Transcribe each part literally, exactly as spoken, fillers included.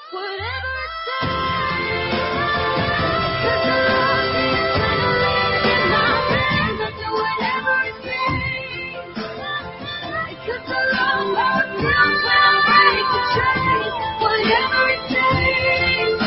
Whatever it takes, 'cause the love is gonna live in my veins. I'll do whatever it takes, 'cause the love won't stop when I break the chains. Whatever it takes,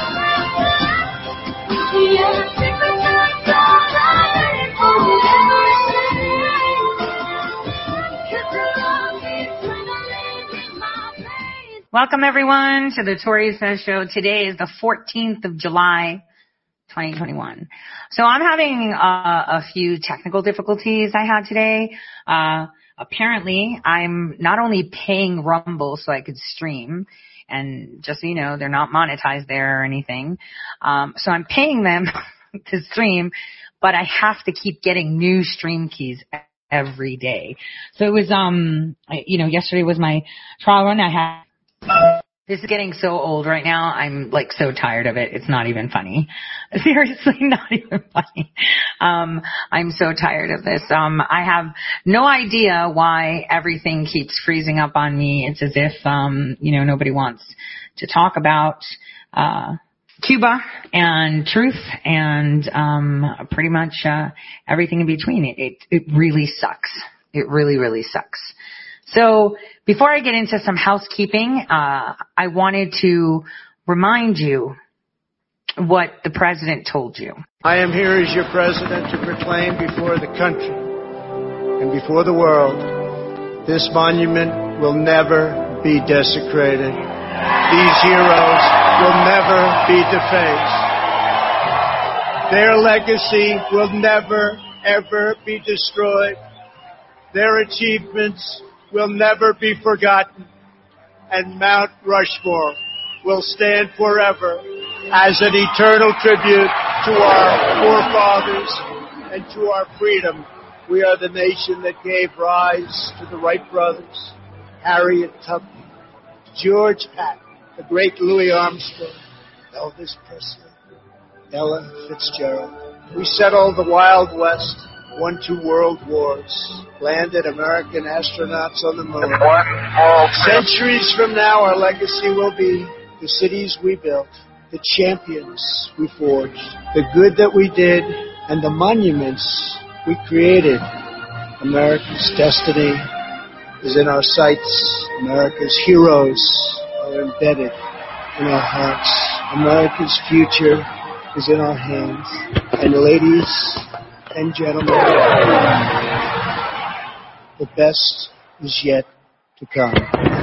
yeah, the secrets are gone, I'm ready for whatever it takes, 'cause the love is gonna live in my veins. Welcome, everyone, to the Tori Says Show. Today is the fourteenth of July, twenty twenty-one. So I'm having uh, a few technical difficulties I had today. Uh, apparently, I'm not only paying Rumble so I could stream, and just so you know, they're not monetized there or anything. Um, so I'm paying them to stream, but I have to keep getting new stream keys every day. So it was, um, I, you know, yesterday was my trial run. I had. This is getting so old right now. I'm like so tired of it. It's not even funny. Seriously, not even funny. Um, I'm so tired of this. Um, I have no idea why everything keeps freezing up on me. It's as if, um, you know, nobody wants to talk about, uh, Cuba and truth and, um, pretty much, uh, everything in between. It, it, it really sucks. It really, really sucks. So before I get into some housekeeping, uh, I wanted to remind you what the president told you. I am here as your president to proclaim before the country and before the world, this monument will never be desecrated. These heroes will never be defaced. Their legacy will never, ever be destroyed. Their achievements will never be forgotten, and Mount Rushmore will stand forever as an eternal tribute to our forefathers and to our freedom. We are the nation that gave rise to the Wright brothers, Harriet Tubman, George Patton, the great Louis Armstrong, Elvis Presley, Ella Fitzgerald. We settled the Wild West, won two world wars, landed American astronauts on the moon. Centuries from now, our legacy will be the cities we built, the champions we forged, the good that we did, and the monuments we created. America's destiny is in our sights. America's heroes are embedded in our hearts. America's future is in our hands. And ladies and gentlemen, the best is yet to come.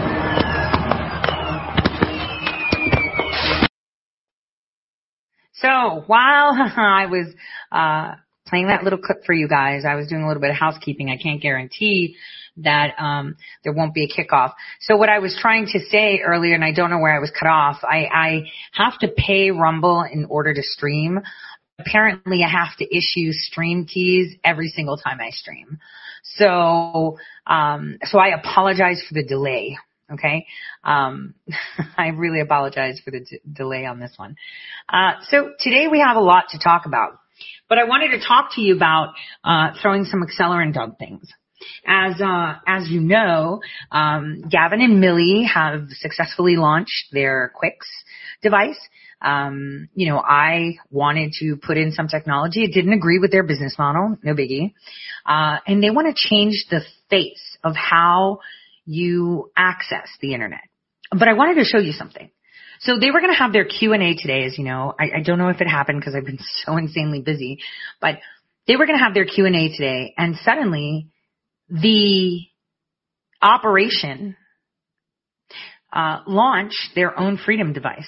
So while I was uh playing that little clip for you guys, I was doing a little bit of housekeeping. I can't guarantee that um there won't be a kickoff. So what I was trying to say earlier, and I don't know where I was cut off, I, I have to pay Rumble in order to stream. Apparently, I have to issue stream keys every single time I stream. So, um, so I apologize for the delay. Okay. Um, I really apologize for the d- delay on this one. Uh, so today we have a lot to talk about, but I wanted to talk to you about, uh, throwing some accelerant on things. As, uh, as you know, um, Gavin and Millie have successfully launched their Quix device. Um, you know, I wanted to put in some technology. It didn't agree with their business model. No biggie. Uh, and they want to change the face of how you access the internet. But I wanted to show you something. So they were going to have their Q and A today, as you know. I, I don't know if it happened because I've been so insanely busy, but they were going to have their Q and A today, and suddenly the operation, uh, launched their own Freedom device.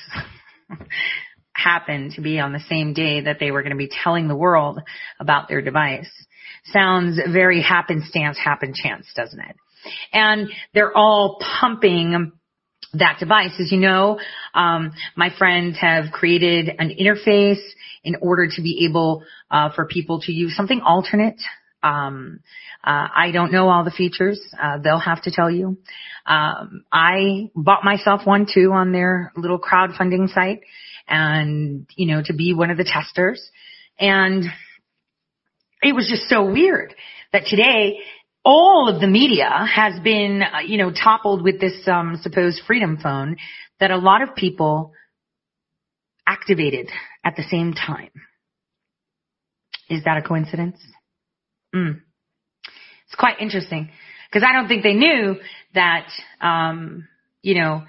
Happened to be on the same day that they were going to be telling the world about their device. Sounds very happenstance, happen chance, doesn't it? And they're all pumping that device. As you know, um, my friends have created an interface in order to be able uh, for people to use something alternate. Um, uh, I don't know all the features. Uh, they'll have to tell you. Um, I bought myself one too on their little crowdfunding site, and, you know, to be one of the testers. And it was just so weird that today all of the media has been, uh, you know, toppled with this, um, supposed Freedom phone that a lot of people activated at the same time. Is that a coincidence? Mm. It's quite interesting because I don't think they knew that, um, you know,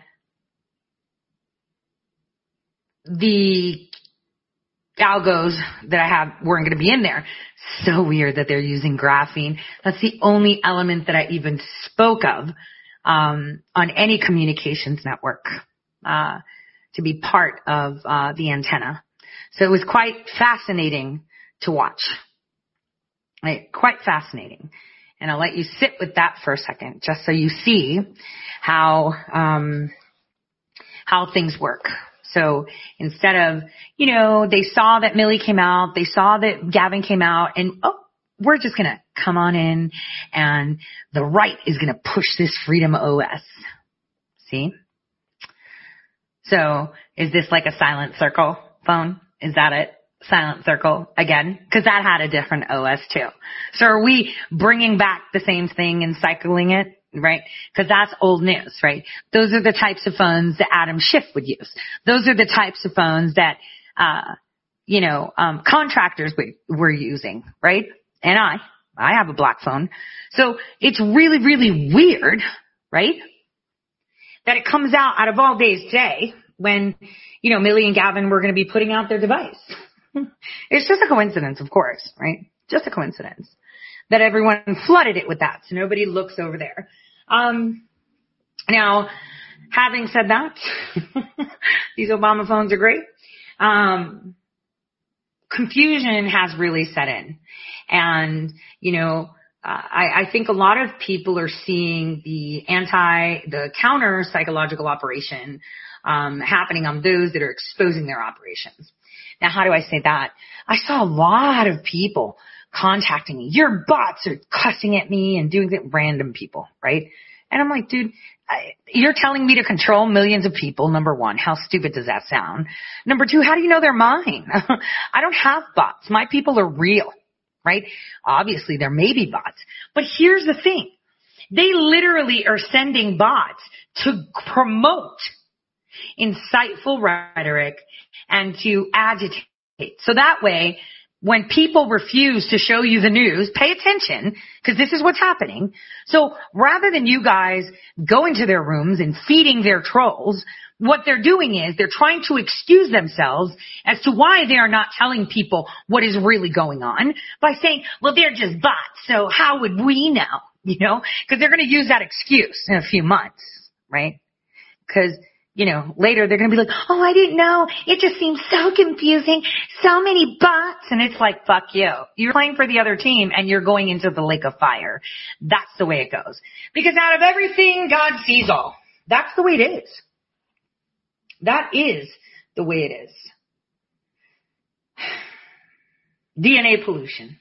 the algos that I have weren't going to be in there. So weird that they're using graphene. That's the only element that I even spoke of um, on any communications network uh, to be part of uh, the antenna. So it was quite fascinating to watch. Right? Quite fascinating. And I'll let you sit with that for a second, just so you see how um, how things work. So instead of, you know, they saw that Millie came out, they saw that Gavin came out, and, oh, we're just going to come on in, and the right is going to push this Freedom O S. See? So is this like a silent circle phone? Is that it? Silent circle again? Because that had a different O S too. So are we bringing back the same thing and cycling it? Right? Because that's old news, right? Those are the types of phones that Adam Schiff would use. Those are the types of phones that, uh, you know, um, contractors were using, right? And I, I have a black phone. So it's really, really weird, right? That it comes out out of all days today when, you know, Millie and Gavin were going to be putting out their device. It's just a coincidence, of course, right? Just a coincidence that everyone flooded it with that. So nobody looks over there. Um, now, having said that, these Obama phones are great. Um, confusion has really set in. And, you know, uh, I, I think a lot of people are seeing the anti, the counter psychological operation, um, happening on those that are exposing their operations. Now, how do I say that? I saw a lot of people contacting me. Your bots are cussing at me and doing it, random people, right? And I'm like, dude, I, you're telling me to control millions of people. Number one, how stupid does that sound? Number two, how do you know they're mine? I don't have bots. My people are real, right? Obviously, there may be bots. But here's the thing. They literally are sending bots to promote insightful rhetoric and to agitate. So that way, when people refuse to show you the news, pay attention, because this is what's happening. So rather than you guys going to their rooms and feeding their trolls, what they're doing is they're trying to excuse themselves as to why they are not telling people what is really going on by saying, well, they're just bots, so how would we know? You know, because they're going to use that excuse in a few months, right? Because you know, later they're going to be like, oh, I didn't know. It just seems so confusing. So many bots. And it's like, fuck you. You're playing for the other team and you're going into the lake of fire. That's the way it goes. Because out of everything, God sees all. That's the way it is. That is the way it is. D N A pollution.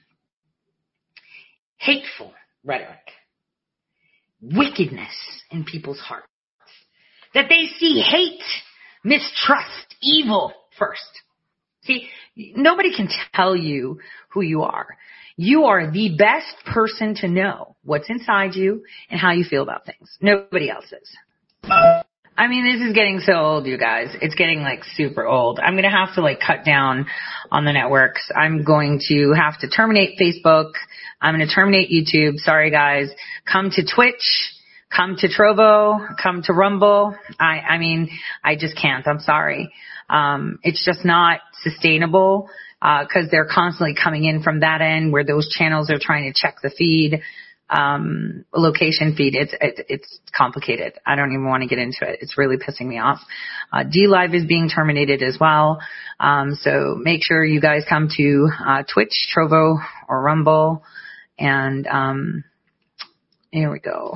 Hateful rhetoric. Wickedness in people's hearts. That they see hate, mistrust, evil first. See, nobody can tell you who you are. You are the best person to know what's inside you and how you feel about things. Nobody else is. I mean, this is getting so old, you guys. It's getting like super old. I'm going to have to like cut down on the networks. I'm going to have to terminate Facebook. I'm going to terminate YouTube. Sorry, guys. Come to Twitch. Come to Trovo, come to Rumble. I, I mean, I just can't. I'm sorry. Um, it's just not sustainable, uh, cause they're constantly coming in from that end where those channels are trying to check the feed, um, location feed. It's, it, it's complicated. I don't even want to get into it. It's really pissing me off. Uh, D-Live is being terminated as well. Um, so make sure you guys come to, uh, Twitch, Trovo, or Rumble. And, um, here we go.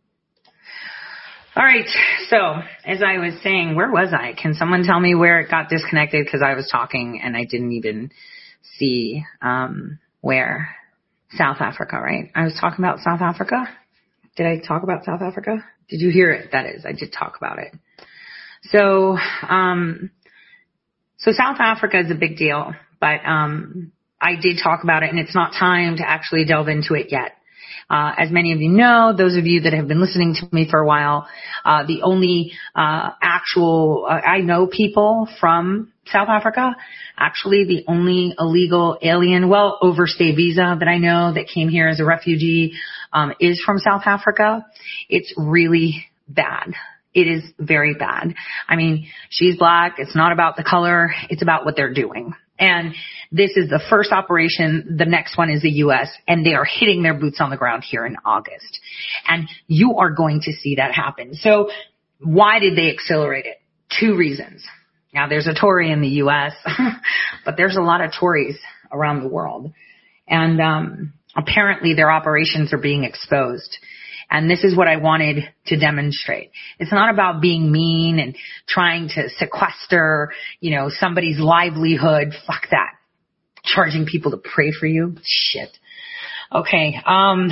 All right. So as I was saying, where was I? Can someone tell me where it got disconnected? Because I was talking and I didn't even see um, where. South Africa, right? I was talking about South Africa. Did I talk about South Africa? Did you hear it? That is, I did talk about it. So, um, so South Africa is a big deal, but um, I did talk about it, and it's not time to actually delve into it yet. Uh, as many of you know, those of you that have been listening to me for a while, uh, the only, uh, actual, uh, I know people from South Africa, actually the only illegal alien, well, overstay visa that I know that came here as a refugee, um, is from South Africa. It's really bad. It is very bad. I mean, she's black. It's not about the color. It's about what they're doing. And this is the first operation. The next one is the U S, and they are hitting their boots on the ground here in August. And you are going to see that happen. So why did they accelerate it? Two reasons. Now, there's a Tory in the U S, but there's a lot of Tories around the world. And um apparently their operations are being exposed. And this is what I wanted to demonstrate. It's not about being mean and trying to sequester, you know, somebody's livelihood. Fuck that. Charging people to pray for you. Shit. Okay. Um,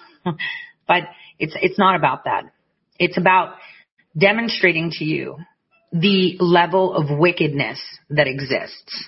but it's, it's not about that. It's about demonstrating to you the level of wickedness that exists.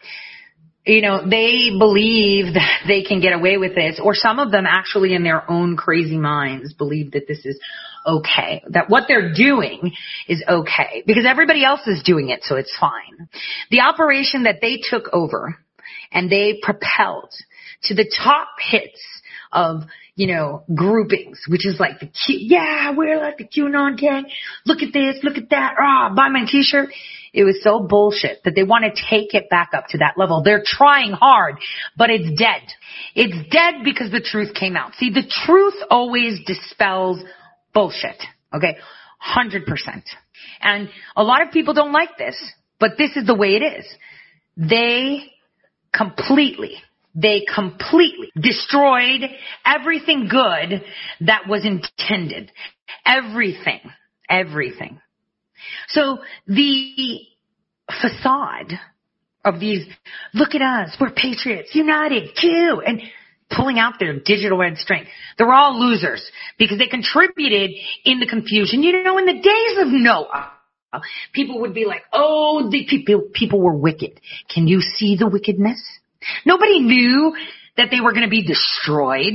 You know, they believe that they can get away with this, or some of them actually in their own crazy minds believe that this is okay, that what they're doing is okay because everybody else is doing it, so it's fine. The operation that they took over and they propelled to the top hits of, you know, groupings, which is like the Q, yeah, we're like the QAnon gang. Look at this, look at that. Ah, buy my t-shirt. It was so bullshit that they want to take it back up to that level. They're trying hard, but it's dead. It's dead because the truth came out. See, the truth always dispels bullshit. Okay? one hundred percent. And a lot of people don't like this, but this is the way it is. They completely, they completely destroyed everything good that was intended. Everything. Everything. So the facade of these, look at us, we're patriots, united, Q, and pulling out their digital red strength. They're all losers because they contributed in the confusion. You know, in the days of Noah, people would be like, oh, the people, people were wicked. Can you see the wickedness? Nobody knew that they were going to be destroyed.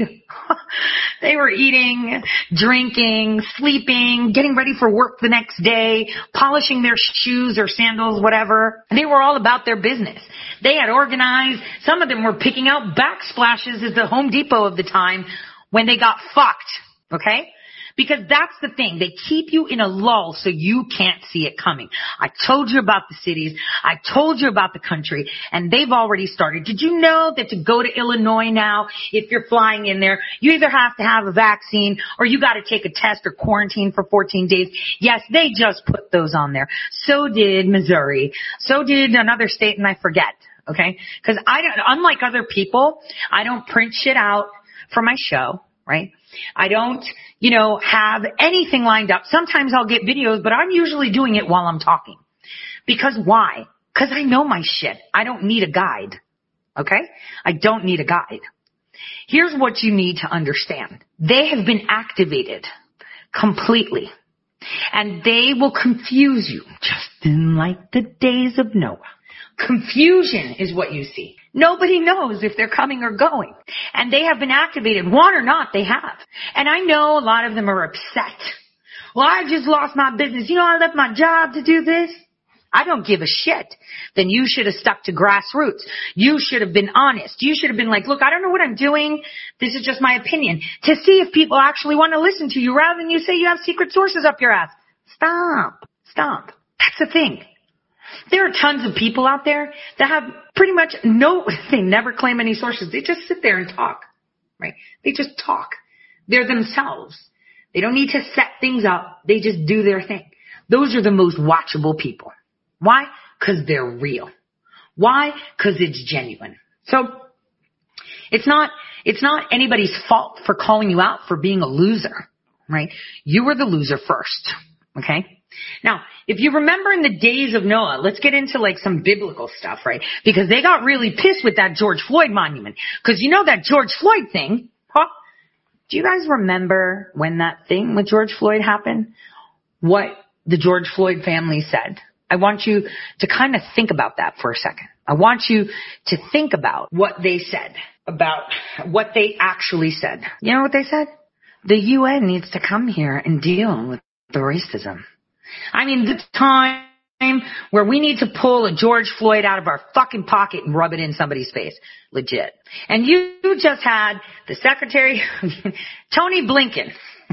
They were eating, drinking, sleeping, getting ready for work the next day, polishing their shoes or sandals, whatever. They were all about their business. They had organized. Some of them were picking out backsplashes at the Home Depot of the time when they got fucked. Okay? Because that's the thing. They keep you in a lull so you can't see it coming. I told you about the cities. I told you about the country. And they've already started. Did you know that to go to Illinois now, if you're flying in there, you either have to have a vaccine or you got to take a test or quarantine for fourteen days? Yes, they just put those on there. So did Missouri. So did another state, and I forget. Okay? Because I don't, unlike other people, I don't print shit out for my show, right? I don't, you know, have anything lined up. Sometimes I'll get videos, but I'm usually doing it while I'm talking. Because why? Because I know my shit. I don't need a guide. Okay? I don't need a guide. Here's what you need to understand. They have been activated completely. And they will confuse you, just in like the days of Noah. Confusion is what you see. Nobody knows if they're coming or going. And they have been activated. Want or not, they have. And I know a lot of them are upset. Well, I just lost my business. You know, I left my job to do this. I don't give a shit. Then you should have stuck to grassroots. You should have been honest. You should have been like, look, I don't know what I'm doing. This is just my opinion. To see if people actually want to listen to you rather than you say you have secret sources up your ass. Stop. Stop. That's the thing. There are tons of people out there that have pretty much no, they never claim any sources. They just sit there and talk, right? They just talk. They're themselves. They don't need to set things up. They just do their thing. Those are the most watchable people. Why? Because they're real. Why? Because it's genuine. So it's not, it's not anybody's fault for calling you out for being a loser, right? You were the loser first, okay? Now, if you remember in the days of Noah, let's get into like some biblical stuff, right? Because they got really pissed with that George Floyd monument. Because you know that George Floyd thing, huh? Do you guys remember when that thing with George Floyd happened? What the George Floyd family said? I want you to kind of think about that for a second. I want you to think about what they said. about what they actually said. You know what they said? The U N needs to come here and deal with the racism. I mean, the time where we need to pull a George Floyd out of our fucking pocket and rub it in somebody's face. Legit. And you just had the Secretary, Tony Blinken.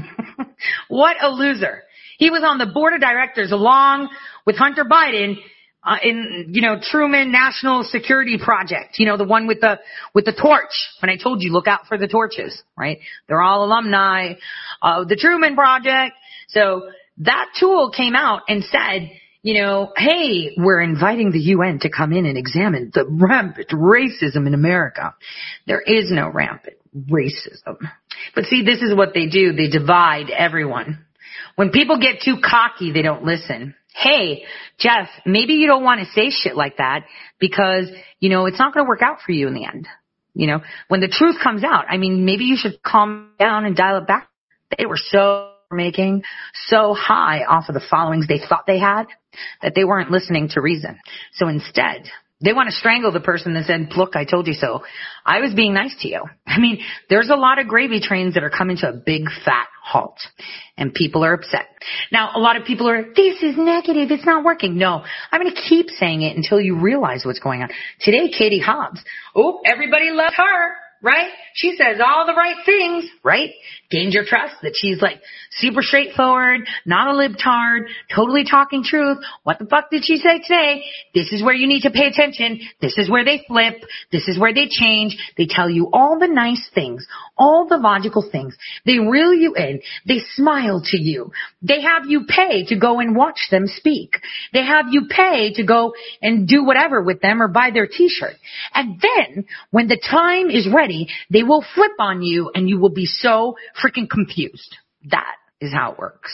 What a loser. He was on the board of directors along with Hunter Biden uh, in, you know, Truman National Security Project. You know, the one with the, with the torch. When I told you, look out for the torches, right? They're all alumni of the Truman Project. So that tool came out and said, you know, hey, we're inviting the U N to come in and examine the rampant racism in America. There is no rampant racism. But see, this is what they do. They divide everyone. When people get too cocky, they don't listen. Hey, Jeff, maybe you don't want to say shit like that because, you know, it's not going to work out for you in the end. You know, when the truth comes out, I mean, maybe you should calm down and dial it back. They were so making so high off of the followings they thought they had that they weren't listening to reason. So instead, they want to strangle the person that said, look, I told you so. I was being nice to you. I mean, there's a lot of gravy trains that are coming to a big fat halt and people are upset. Now, a lot of people are, this is negative. It's not working. No, I'm going to keep saying it until you realize what's going on. Today, Katie Hobbs. Oh, everybody loves her. Right? She says all the right things, right? Gains your trust that she's like super straightforward, not a libtard, totally talking truth. What the fuck did she say today? This is where you need to pay attention. This is where they flip. This is where they change. They tell you all the nice things, all the logical things. They reel you in. They smile to you. They have you pay to go and watch them speak. They have you pay to go and do whatever with them or buy their t-shirt. And then when the time is ready, they will flip on you and you will be so freaking confused. That is how it works.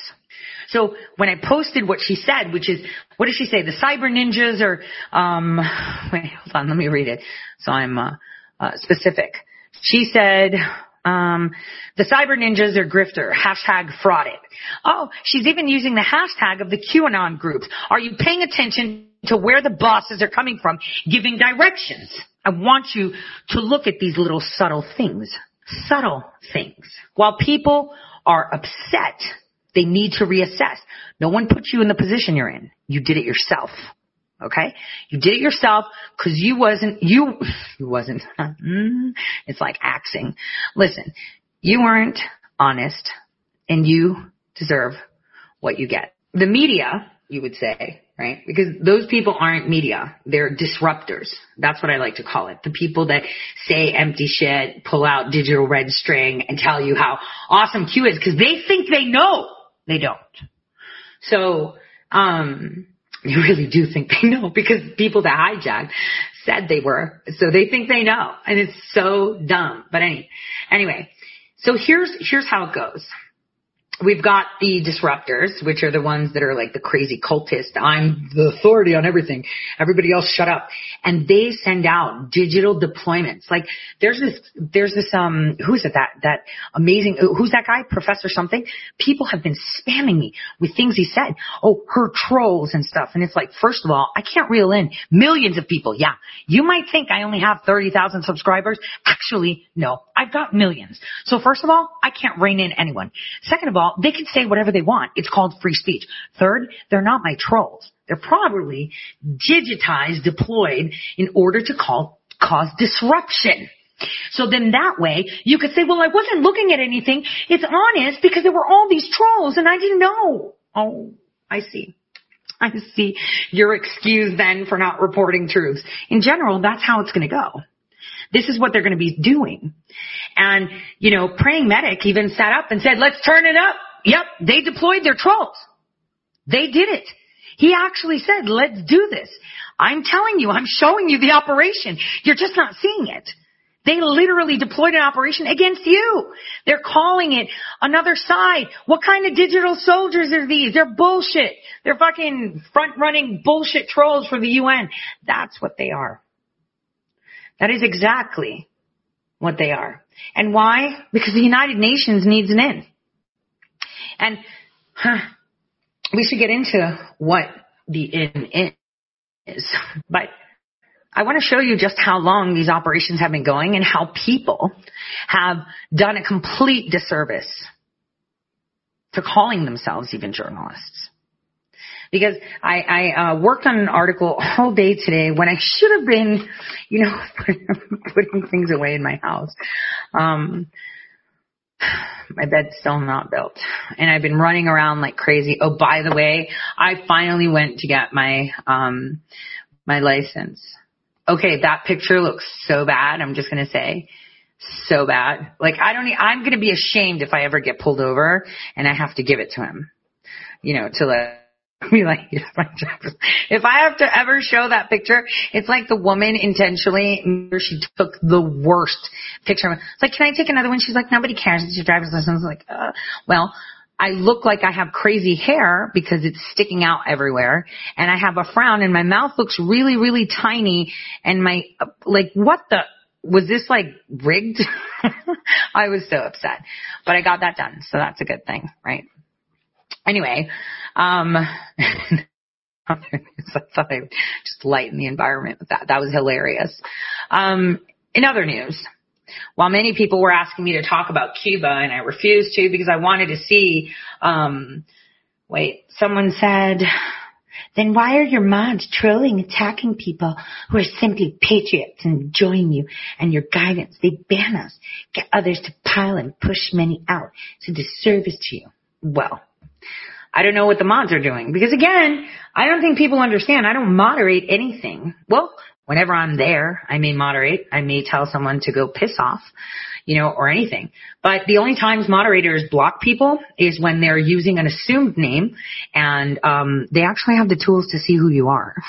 So when I posted what she said, which is, what did she say? The cyber ninjas are, um, wait, hold on, let me read it. So I'm, uh, uh, specific. She said, um, the cyber ninjas are grifter, hashtag fraud it. Oh, she's even using the hashtag of the QAnon groups. Are you paying attention to where the bosses are coming from, giving directions? I want you to look at these little subtle things. Subtle things. While people are upset, they need to reassess. No one put you in the position you're in. You did it yourself. Okay? You did it yourself because you wasn't, you, you wasn't, it's like axing. Listen, you weren't honest and you deserve what you get. The media, you would say, right? Because those people aren't media. They're disruptors. That's what I like to call it. The people that say empty shit, pull out digital red string and tell you how awesome Q is because they think they know. They don't. So, um, you really do think they know because people that hijacked said they were. So they think they know. And it's so dumb. But any, anyway, so here's, here's how it goes. We've got the disruptors, which are the ones that are like the crazy cultist. I'm the authority on everything. Everybody else shut up. And they send out digital deployments. Like there's this, there's this, um, who's it? That, that amazing, who's that guy? Professor something. People have been spamming me with things he said. Oh, her trolls and stuff. And it's like, first of all, I can't reel in millions of people. Yeah. You might think I only have thirty thousand subscribers. Actually, no, I've got millions. So first of all, I can't rein in anyone. Second of all, they can say whatever they want. It's called free speech. Third, they're not my trolls. They're probably digitized, deployed in order to call, cause disruption. So then that way you could say, well, I wasn't looking at anything. It's honest because there were all these trolls and I didn't know. Oh, I see. I see your excuse then for not reporting truths. In general, that's how it's going to go. This is what they're going to be doing. And, you know, Praying Medic even sat up and said, let's turn it up. Yep, they deployed their trolls. They did it. He actually said, let's do this. I'm telling you, I'm showing you the operation. You're just not seeing it. They literally deployed an operation against you. They're calling it another side. What kind of digital soldiers are these? They're bullshit. They're fucking front-running bullshit trolls for the U N. That's what they are. That is exactly what they are. And why? Because the United Nations needs an in. And huh, we should get into what the in is. But I want to show you just how long these operations have been going and how people have done a complete disservice to calling themselves even journalists. Because I, I uh, worked on an article all day today when I should have been, you know, putting things away in my house. Um, my bed's still not built, and I've been running around like crazy. Oh, by the way, I finally went to get my um my license. Okay, that picture looks so bad. I'm just gonna say, so bad. Like I don't. I'm gonna be ashamed if I ever get pulled over and I have to give it to him. You know, to let. Be like, if I have to ever show that picture, it's like the woman intentionally, she took the worst picture. It's like, can I take another one? She's like, nobody cares. It's your driver's license. Like, uh, well, I look like I have crazy hair because it's sticking out everywhere, and I have a frown, and my mouth looks really, really tiny, and my, like, what the, was this like rigged? I was so upset, but I got that done, so that's a good thing, right? Anyway, um, I thought I would just lighten the environment with that. That was hilarious. Um, in other news, while many people were asking me to talk about Cuba, and I refused to because I wanted to see, um, wait, someone said, then why are your mods trolling, attacking people who are simply patriots and join you and your guidance? They ban us, get others to pile and push many out. It's a disservice to you. Well, I don't know what the mods are doing because, again, I don't think people understand. I don't moderate anything. Well, whenever I'm there, I may moderate. I may tell someone to go piss off, you know, or anything. But the only times moderators block people is when they're using an assumed name and um they actually have the tools to see who you are.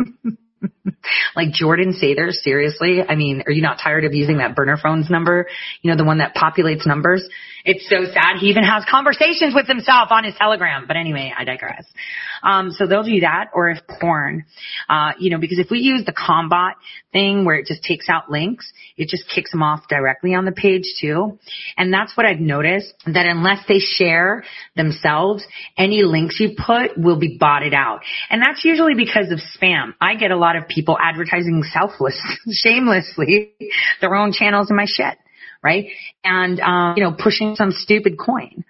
Like Jordan Sather, seriously? I mean, are you not tired of using that burner phones number? You know, the one that populates numbers? It's so sad. He even has conversations with himself on his Telegram. But anyway, I digress. Um, so they'll do that, or if porn, uh, you know, because if we use the Combot thing where it just takes out links, it just kicks them off directly on the page too. And that's what I've noticed, that unless they share themselves, any links you put will be botted out. And that's usually because of spam. I get a lot of people advertising selfless, shamelessly their own channels in my shit. Right? And, um, you know, pushing some stupid coin.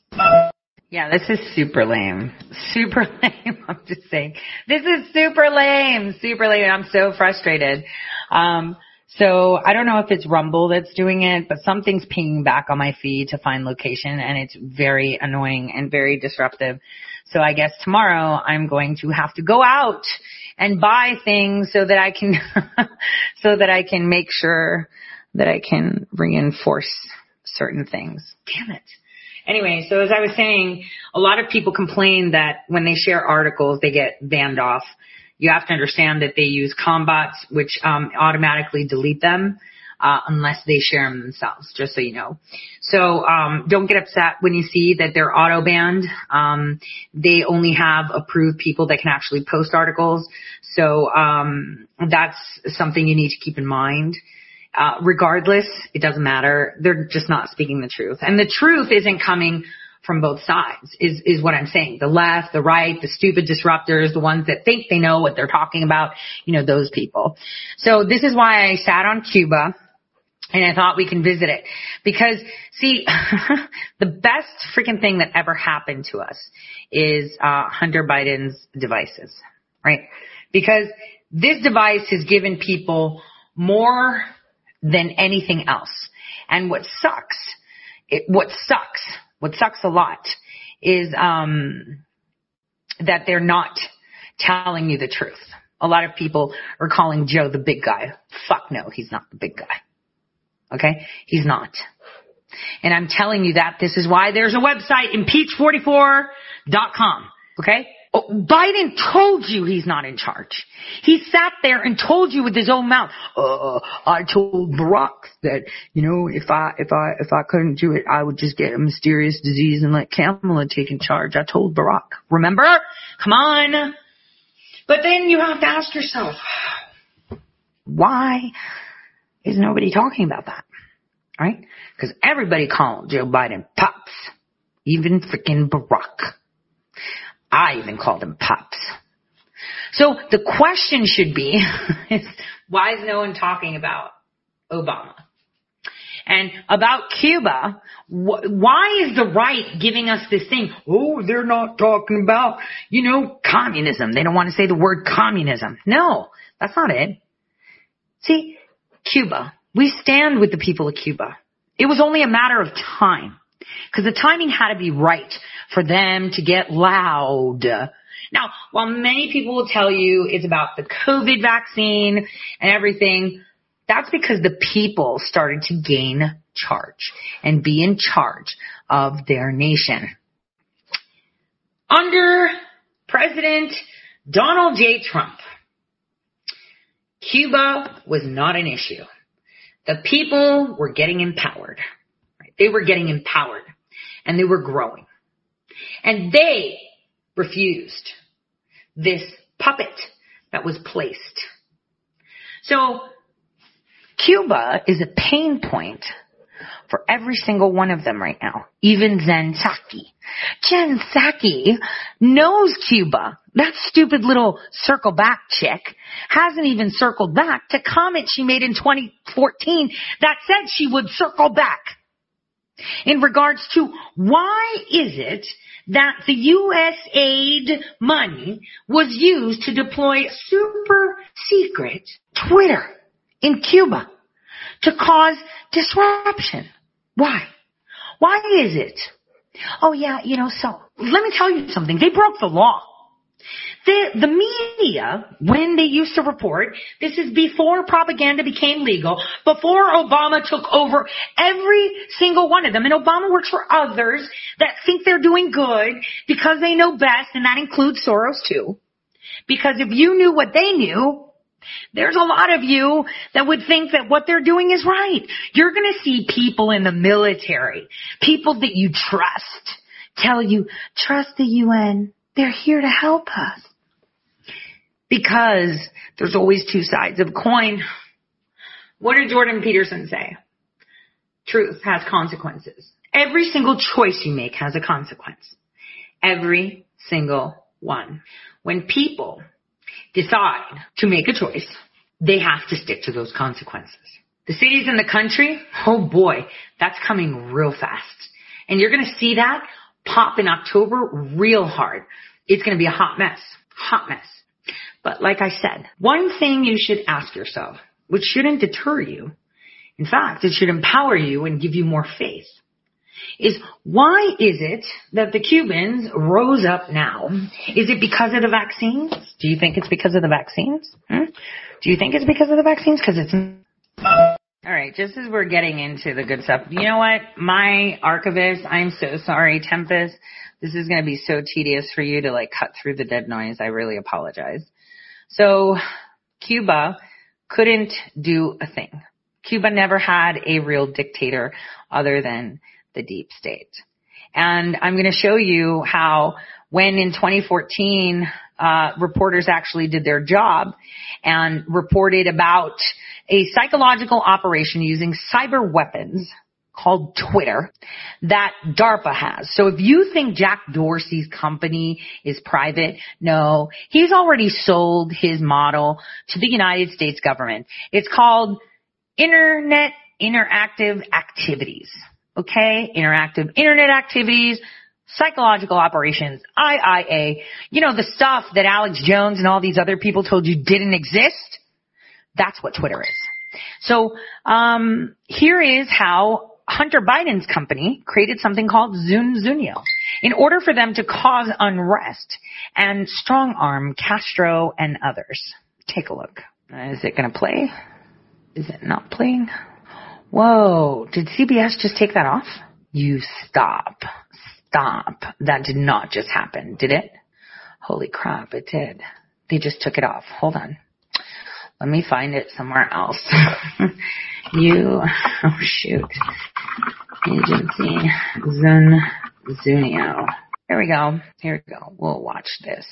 Yeah, this is super lame. Super lame. I'm just saying. This is super lame. Super lame. I'm so frustrated. Um, so I don't know if it's Rumble that's doing it, but something's pinging back on my feed to find location, and it's very annoying and very disruptive. So I guess tomorrow I'm going to have to go out and buy things so that I can, so that I can make sure that I can reinforce certain things. Damn it. Anyway, so as I was saying, a lot of people complain that when they share articles, they get banned off. You have to understand that they use Combots, which um, automatically delete them uh, unless they share them themselves, just so you know. So um, don't get upset when you see that they're auto-banned. Um, they only have approved people that can actually post articles. So um, that's something you need to keep in mind. Uh, regardless, it doesn't matter. They're just not speaking the truth. And the truth isn't coming from both sides, is, is what I'm saying. The left, the right, the stupid disruptors, the ones that think they know what they're talking about, you know, those people. So this is why I sat on Cuba and I thought we can visit it. Because, see, the best freaking thing that ever happened to us is uh Hunter Biden's devices, right? Because this device has given people more than anything else. And what sucks, it, what sucks, what sucks a lot is um that they're not telling you the truth. A lot of people are calling Joe the big guy. Fuck no, he's not the big guy. Okay? He's not. And I'm telling you that this is why there's a website, impeach forty-four dot com. Okay? Oh, Biden told you he's not in charge. He sat there and told you with his own mouth, uh, I told Barack that, you know, if I, if I, if I couldn't do it, I would just get a mysterious disease and let Kamala take in charge. I told Barack. Remember? Come on. But then you have to ask yourself, why is nobody talking about that? Right? Because everybody called Joe Biden Pops. Even freaking Barack. I even called him Pops. So the question should be, is Why is no one talking about Obama? And about Cuba, wh- why is the right giving us this thing? Oh, they're not talking about, you know, communism. They don't want to say the word communism. No, that's not it. See, Cuba, we stand with the people of Cuba. It was only a matter of time because the timing had to be right for them to get loud. Now, while many people will tell you it's about the COVID vaccine and everything, that's because the people started to gain charge and be in charge of their nation. Under President Donald J. Trump, Cuba was not an issue. The people were getting empowered. Right? They were getting empowered and they were growing. And they refused this puppet that was placed. So Cuba is a pain point for every single one of them right now. Even Jen Psaki. Jen Psaki knows Cuba. That stupid little circle back chick hasn't even circled back to comment she made in twenty fourteen that said she would circle back in regards to why is it that the U S aid money was used to deploy super secret Twitter in Cuba to cause disruption. Why? Why is it? Oh yeah, you know, so let me tell you something. They broke the law. The, the media, when they used to report, this is before propaganda became legal, before Obama took over every single one of them. And Obama works for others that think they're doing good because they know best, and that includes Soros too. Because if you knew what they knew, there's a lot of you that would think that what they're doing is right. You're going to see people in the military, people that you trust, tell you, trust the U N. They're here to help us. Because there's always two sides of a coin. What did Jordan Peterson say? Truth has consequences. Every single choice you make has a consequence. Every single one. When people decide to make a choice, they have to stick to those consequences. The cities in the country, oh boy, that's coming real fast. And you're going to see that pop in October real hard. It's going to be a hot mess. Hot mess. But like I said, one thing you should ask yourself, which shouldn't deter you, in fact, it should empower you and give you more faith, is why is it that the Cubans rose up now? Is it because of the vaccines? Do you think it's because of the vaccines? Hmm? Do you think it's because of the vaccines? Because it's... All right, just as we're getting into the good stuff, you know what? My archivist, I'm so sorry, Tempest. This is going to be so tedious for you to like cut through the dead noise. I really apologize. So Cuba couldn't do a thing. Cuba never had a real dictator other than the deep state. And I'm going to show you how when in twenty fourteen, uh, reporters actually did their job and reported about a psychological operation using cyber weapons called Twitter that DARPA has. So if you think Jack Dorsey's company is private, no, he's already sold his model to the United States government. It's called Internet Interactive Activities. Okay? Interactive Internet Activities, Psychological Operations, I I A. You know, the stuff that Alex Jones and all these other people told you didn't exist? That's what Twitter is. So, um, here is how Hunter Biden's company created something called ZunZunio in order for them to cause unrest and strong-arm Castro and others. Take a look. Is it going to play? Is it not playing? Whoa, did C B S just take that off? You stop. Stop. That did not just happen, did it? Holy crap, it did. They just took it off. Hold on. Let me find it somewhere else. you, oh shoot. Agency ZunZunio. Here we go. Here we go. We'll watch this.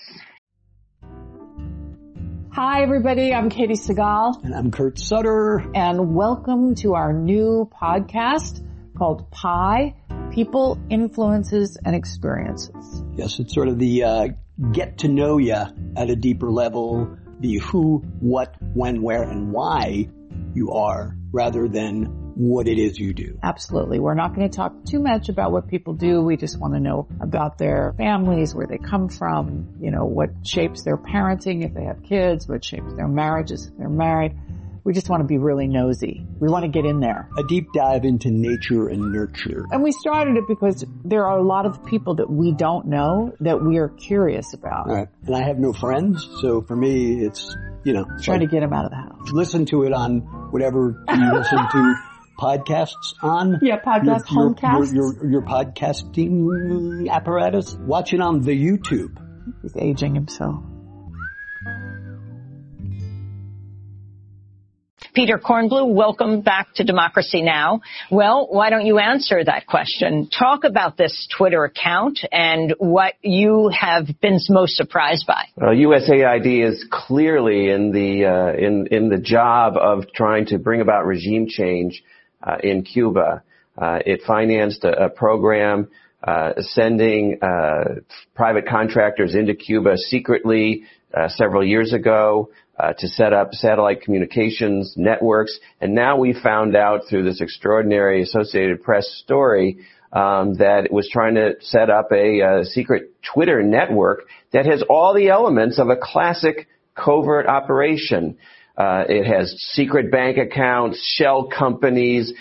Hi, everybody. I'm Katie Segal. And I'm Kurt Sutter. And welcome to our new podcast called Pi, People, Influences, and Experiences. Yes, it's sort of the uh, get to know you at a deeper level the who, what, when, where, and why you are rather than what it is you do. Absolutely. We're not going to talk too much about what people do. We just want to know about their families, where they come from, you know, what shapes their parenting if they have kids, what shapes their marriages if they're married. We just want to be really nosy. We want to get in there. A deep dive into nature and nurture. And we started it because there are a lot of people that we don't know that we are curious about. All right. And I have no friends, so for me, it's, you know. Trying like, to get them out of the house. Listen to it on whatever you listen to podcasts on. Yeah, podcast, your, homecasts. Your, your, your podcasting apparatus. Watch it on the YouTube. He's aging himself. Peter Kornbluh, welcome back to Democracy Now! Well, why don't you answer that question? Talk about this Twitter account and what you have been most surprised by. Well, U S A I D is clearly in the uh, in in the job of trying to bring about regime change uh, in Cuba. Uh, it financed a, a program uh, sending uh, private contractors into Cuba secretly uh, several years ago. Uh, to set up satellite communications networks. And now we found out through this extraordinary Associated Press story um, that it was trying to set up a, a secret Twitter network that has all the elements of a classic covert operation. Uh, it has secret bank accounts, shell companies,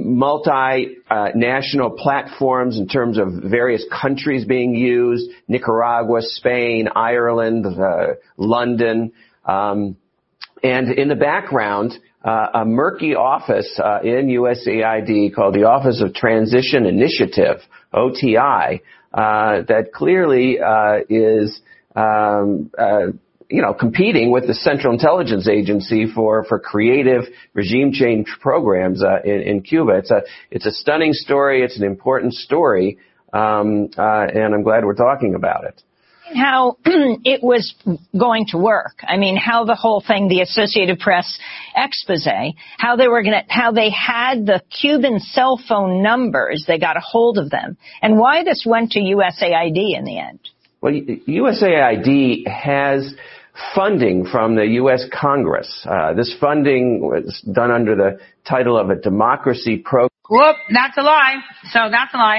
multi-national uh, platforms in terms of various countries being used, Nicaragua, Spain, Ireland, uh, London. Um, and in the background, uh, a murky office uh, in U S A I D called the Office of Transition Initiative, O T I, uh, that clearly uh, is, um, uh, you know, competing with the Central Intelligence Agency for for creative regime change programs uh, in, in Cuba. It's a it's a stunning story. It's an important story, um, uh, and I'm glad we're talking about it. How it was going to work. I mean, how the whole thing, the Associated Press expose, how they were going to, how they had the Cuban cell phone numbers, they got a hold of them, and why this went to U S A I D in the end. Well, U S A I D has funding from the U S Congress. Uh, this funding was done under the title of a democracy program. Whoop, that's a lie. So that's a lie.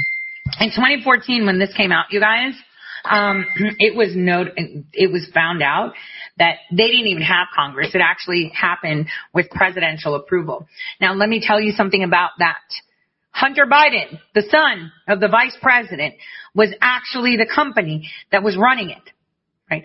In twenty fourteen, when this came out, you guys, Um, it was note, it was found out that they didn't even have Congress. It actually happened with presidential approval. Now, let me tell you something about that. Hunter Biden, the son of the vice president, was actually the company that was running it, right?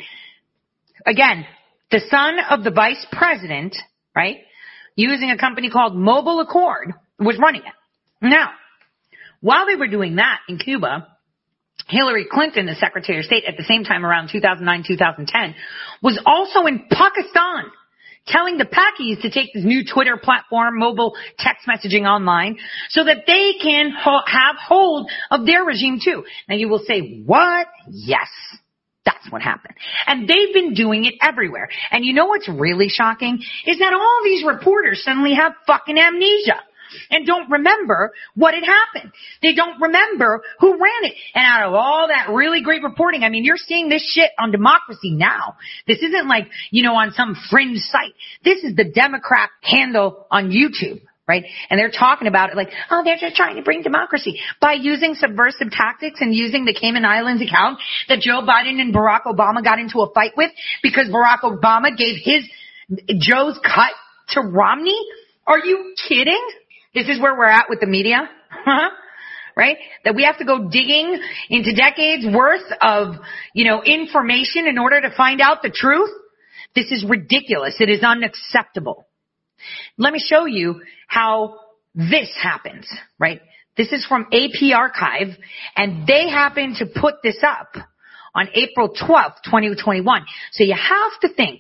Again, the son of the vice president, right, using a company called Mobile Accord, was running it. Now, while they were doing that in Cuba, Hillary Clinton, the Secretary of State at the same time around two thousand nine, two thousand ten, was also in Pakistan telling the Pakis to take this new Twitter platform, mobile text messaging online, so that they can ho- have hold of their regime too. Now you will say, what? Yes. That's what happened. And they've been doing it everywhere. And you know what's really shocking is that all these reporters suddenly have fucking amnesia and don't remember what had happened. They don't remember who ran it. And out of all that really great reporting, I mean, you're seeing this shit on Democracy Now! This isn't like, you know, on some fringe site. This is the Democrat handle on YouTube, right? And they're talking about it like, oh, they're just trying to bring democracy by using subversive tactics and using the Cayman Islands account that Joe Biden and Barack Obama got into a fight with because Barack Obama gave his, Joe's cut to Romney. Are you kidding? This is where we're at with the media, huh? Right? That we have to go digging into decades worth of, you know, information in order to find out the truth. This is ridiculous. It is unacceptable. Let me show you how this happens, right? This is from A P Archive, and they happen to put this up on April twelfth, twenty twenty-one. So you have to think,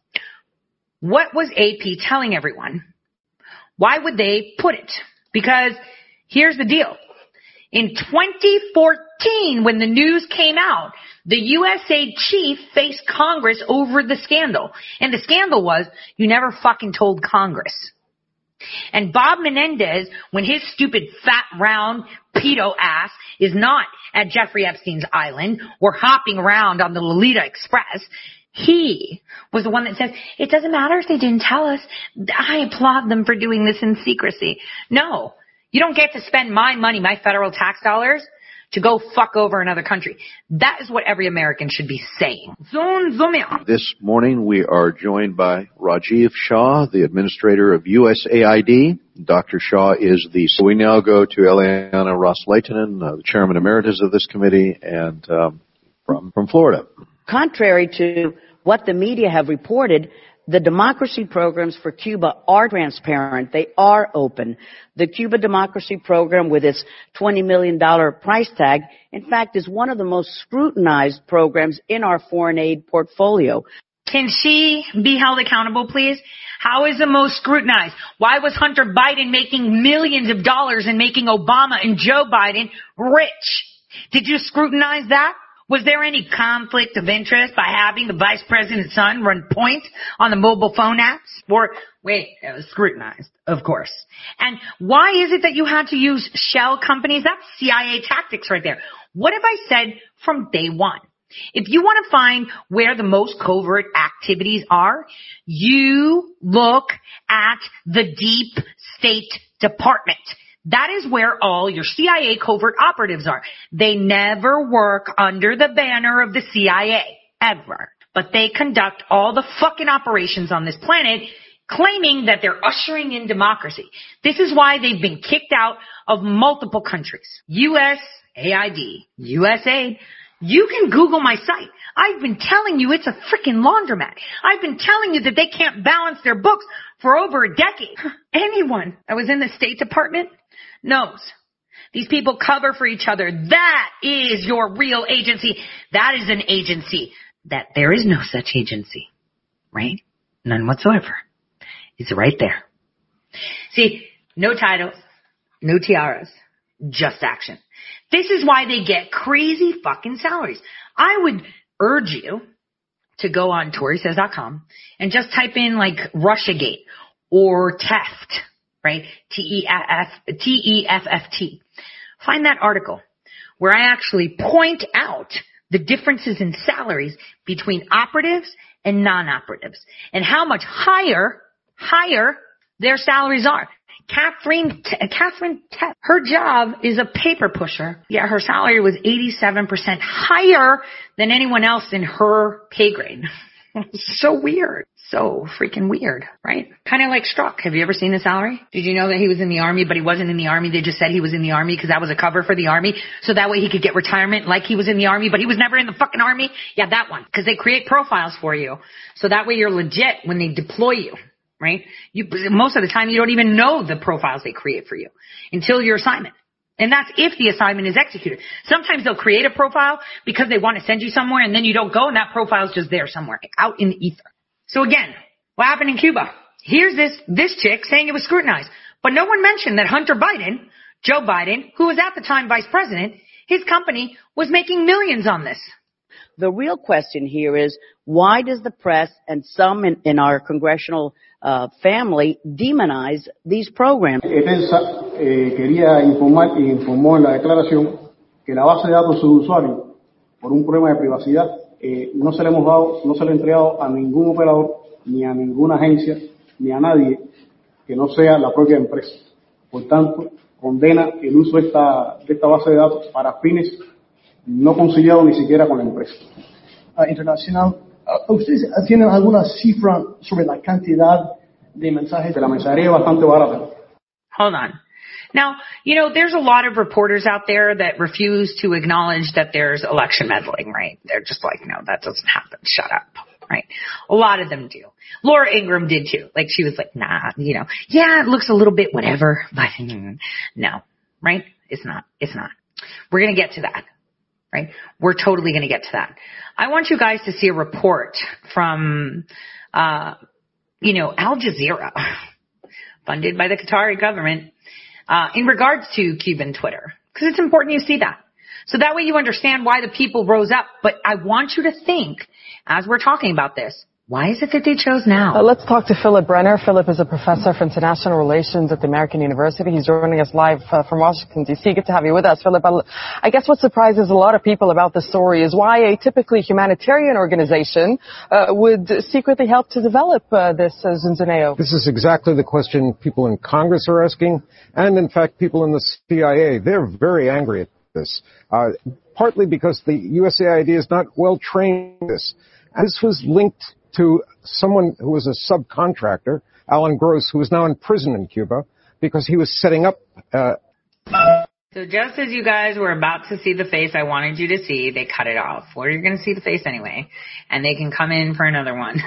what was A P telling everyone? Why would they put it? Because here's the deal. In twenty fourteen, when the news came out, the U S A chief faced Congress over the scandal. And the scandal was, you never fucking told Congress. And Bob Menendez, when his stupid fat round pedo ass is not at Jeffrey Epstein's island or hopping around on the Lolita Express, He was the one that says, it doesn't matter if they didn't tell us. I applaud them for doing this in secrecy. No, you don't get to spend my money, my federal tax dollars, to go fuck over another country. That is what every American should be saying. Zoom, zoom in. This morning we are joined by Rajiv Shah, the administrator of U S A I D. Doctor Shah is the, so we now go to Eliana Ros-Lehtinen, uh, the chairman emeritus of this committee, and um, from, from Florida. Contrary to what the media have reported, the democracy programs for Cuba are transparent. They are open. The Cuba Democracy Program, with its twenty million dollars price tag, in fact, is one of the most scrutinized programs in our foreign aid portfolio. Can she be held accountable, please? How is the most scrutinized? Why was Hunter Biden making millions of dollars and making Obama and Joe Biden rich? Did you scrutinize that? Was there any conflict of interest by having the vice president's son run point on the mobile phone apps? Or, wait, it was scrutinized, of course. And why is it that you had to use shell companies? That's C I A tactics right there. What have I said from day one? If you want to find where the most covert activities are, you look at the deep state department. That is where all your C I A covert operatives are. They never work under the banner of the C I A, ever. But they conduct all the fucking operations on this planet, claiming that they're ushering in democracy. This is why they've been kicked out of multiple countries. U S A I D, U S A I D. You can Google my site. I've been telling you it's a freaking laundromat. I've been telling you that they can't balance their books for over a decade. Anyone that was in the State Department knows. These people cover for each other. That is your real agency. That is an agency. That there is no such agency. Right? None whatsoever. It's right there. See, no titles, no tiaras, just action. This is why they get crazy fucking salaries. I would urge you to go on Tori Says dot com and just type in like Russiagate or theft, right? T E F F T. Find that article where I actually point out the differences in salaries between operatives and non-operatives and how much higher, higher their salaries are. Catherine, Catherine, her job is a paper pusher. Yeah, her salary was eighty-seven percent higher than anyone else in her pay grade. So weird. So freaking weird, right? Kind of like Strzok. Have you ever seen the salary? Did you know that he was in the Army, but he wasn't in the Army? They just said he was in the Army because that was a cover for the Army. So that way he could get retirement like he was in the Army, but he was never in the fucking Army. Yeah, that one. Because they create profiles for you. So that way you're legit when they deploy you. Right? You, most of the time you don't even know the profiles they create for you until your assignment. And that's if the assignment is executed. Sometimes they'll create a profile because they want to send you somewhere and then you don't go and that profile's just there somewhere out in the ether. So again, what happened in Cuba? Here's this, this chick saying it was scrutinized, but no one mentioned that Hunter Biden, Joe Biden, who was at the time vice president, his company was making millions on this. The real question here is, why does the press and some in, in our congressional uh, family demonize these programs? ETELSA eh, quería informar y informó en la declaración que la base de datos de sus usuarios, por un problema de privacidad, eh, no se le hemos dado, no se le ha entregado a ningún operador, ni a ninguna agencia, ni a nadie que no sea la propia empresa. Por tanto, condena el uso de esta, de esta base de datos para fines no conciliados ni siquiera con la empresa. Uh, internacional. Uh, ¿Ustedes tienen alguna cifra sobre la cantidad de mensajes? De la mensajería es bastante barata. Hold on. Now, you know, there's a lot of reporters out there that refuse to acknowledge that there's election meddling, right? They're just like, no, that doesn't happen. Shut up, right? A lot of them do. Laura Ingraham did too. Like, she was like, nah, you know, yeah, it looks a little bit whatever, but no, right? It's not. It's not. We're going to get to that. Right? We're totally going to get to that. I want you guys to see a report from, uh, you know, Al Jazeera, funded by the Qatari government, uh, in regards to Cuban Twitter. Because it's important you see that. So that way you understand why the people rose up. But I want you to think, as we're talking about this, Why is it that they chose now? Uh, let's talk to Philip Brenner. Philip is a professor of international relations at the American University. He's joining us live uh, from Washington, D C. Good to have you with us, Philip. I guess what surprises a lot of people about the story is why a typically humanitarian organization uh, would secretly help to develop uh, this uh, Zunzuneo. This is exactly the question people in Congress are asking, and in fact people in the C I A. They're very angry at this, uh, partly because the U S A I D is not well trained in this. And this was linked to someone who was a subcontractor, Alan Gross, who is now in prison in Cuba because he was setting up. Uh... So just as you guys were about to see the face I wanted you to see, they cut it off. Well, you're going to see the face anyway, and they can come in for another one.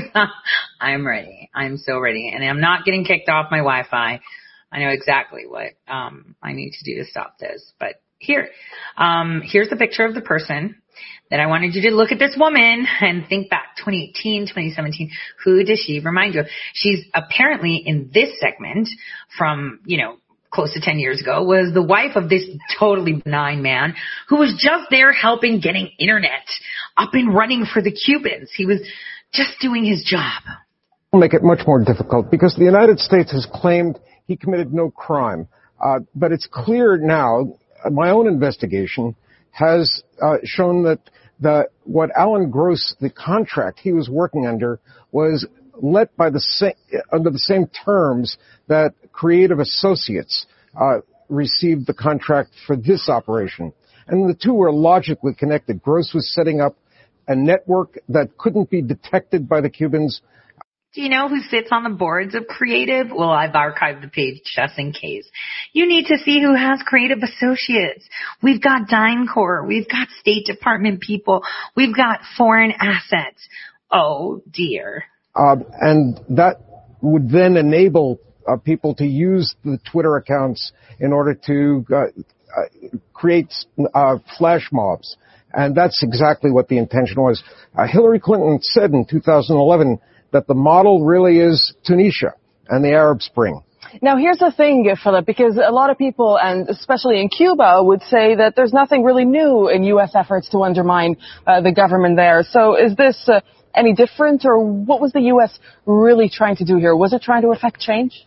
I'm ready. I'm so ready. And I'm not getting kicked off my Wi-Fi. I know exactly what um, I need to do to stop this. But here, um, here's the picture of the person. That I wanted you to look at this woman and think back twenty eighteen, twenty seventeen. Who does she remind you of? She's apparently in this segment from, you know, close to ten years ago was the wife of this totally benign man who was just there helping getting internet up and running for the Cubans. He was just doing his job. Make it much more difficult because the United States has claimed he committed no crime. Uh, but it's clear now, my own investigation has uh, shown that the what Alan Gross, the contract he was working under, was let by the same, under the same terms that Creative Associates uh, received the contract for this operation. And the two were logically connected. Gross was setting up a network that couldn't be detected by the Cubans. Do you know who sits on the boards of Creative? Well, I've archived the page just in case. You need to see who has Creative Associates. We've got DynCorp. We've got State Department people. We've got foreign assets. Oh, dear. Uh, and that would then enable uh, people to use the Twitter accounts in order to uh, uh, create uh, flash mobs. And that's exactly what the intention was. Uh, Hillary Clinton said in two thousand eleven that the model really is Tunisia and the Arab Spring. Now, here's the thing, Philip, because a lot of people, and especially in Cuba, would say that there's nothing really new in U S efforts to undermine uh, the government there. So is this uh, any different, or what was the U S really trying to do here? Was it trying to affect change?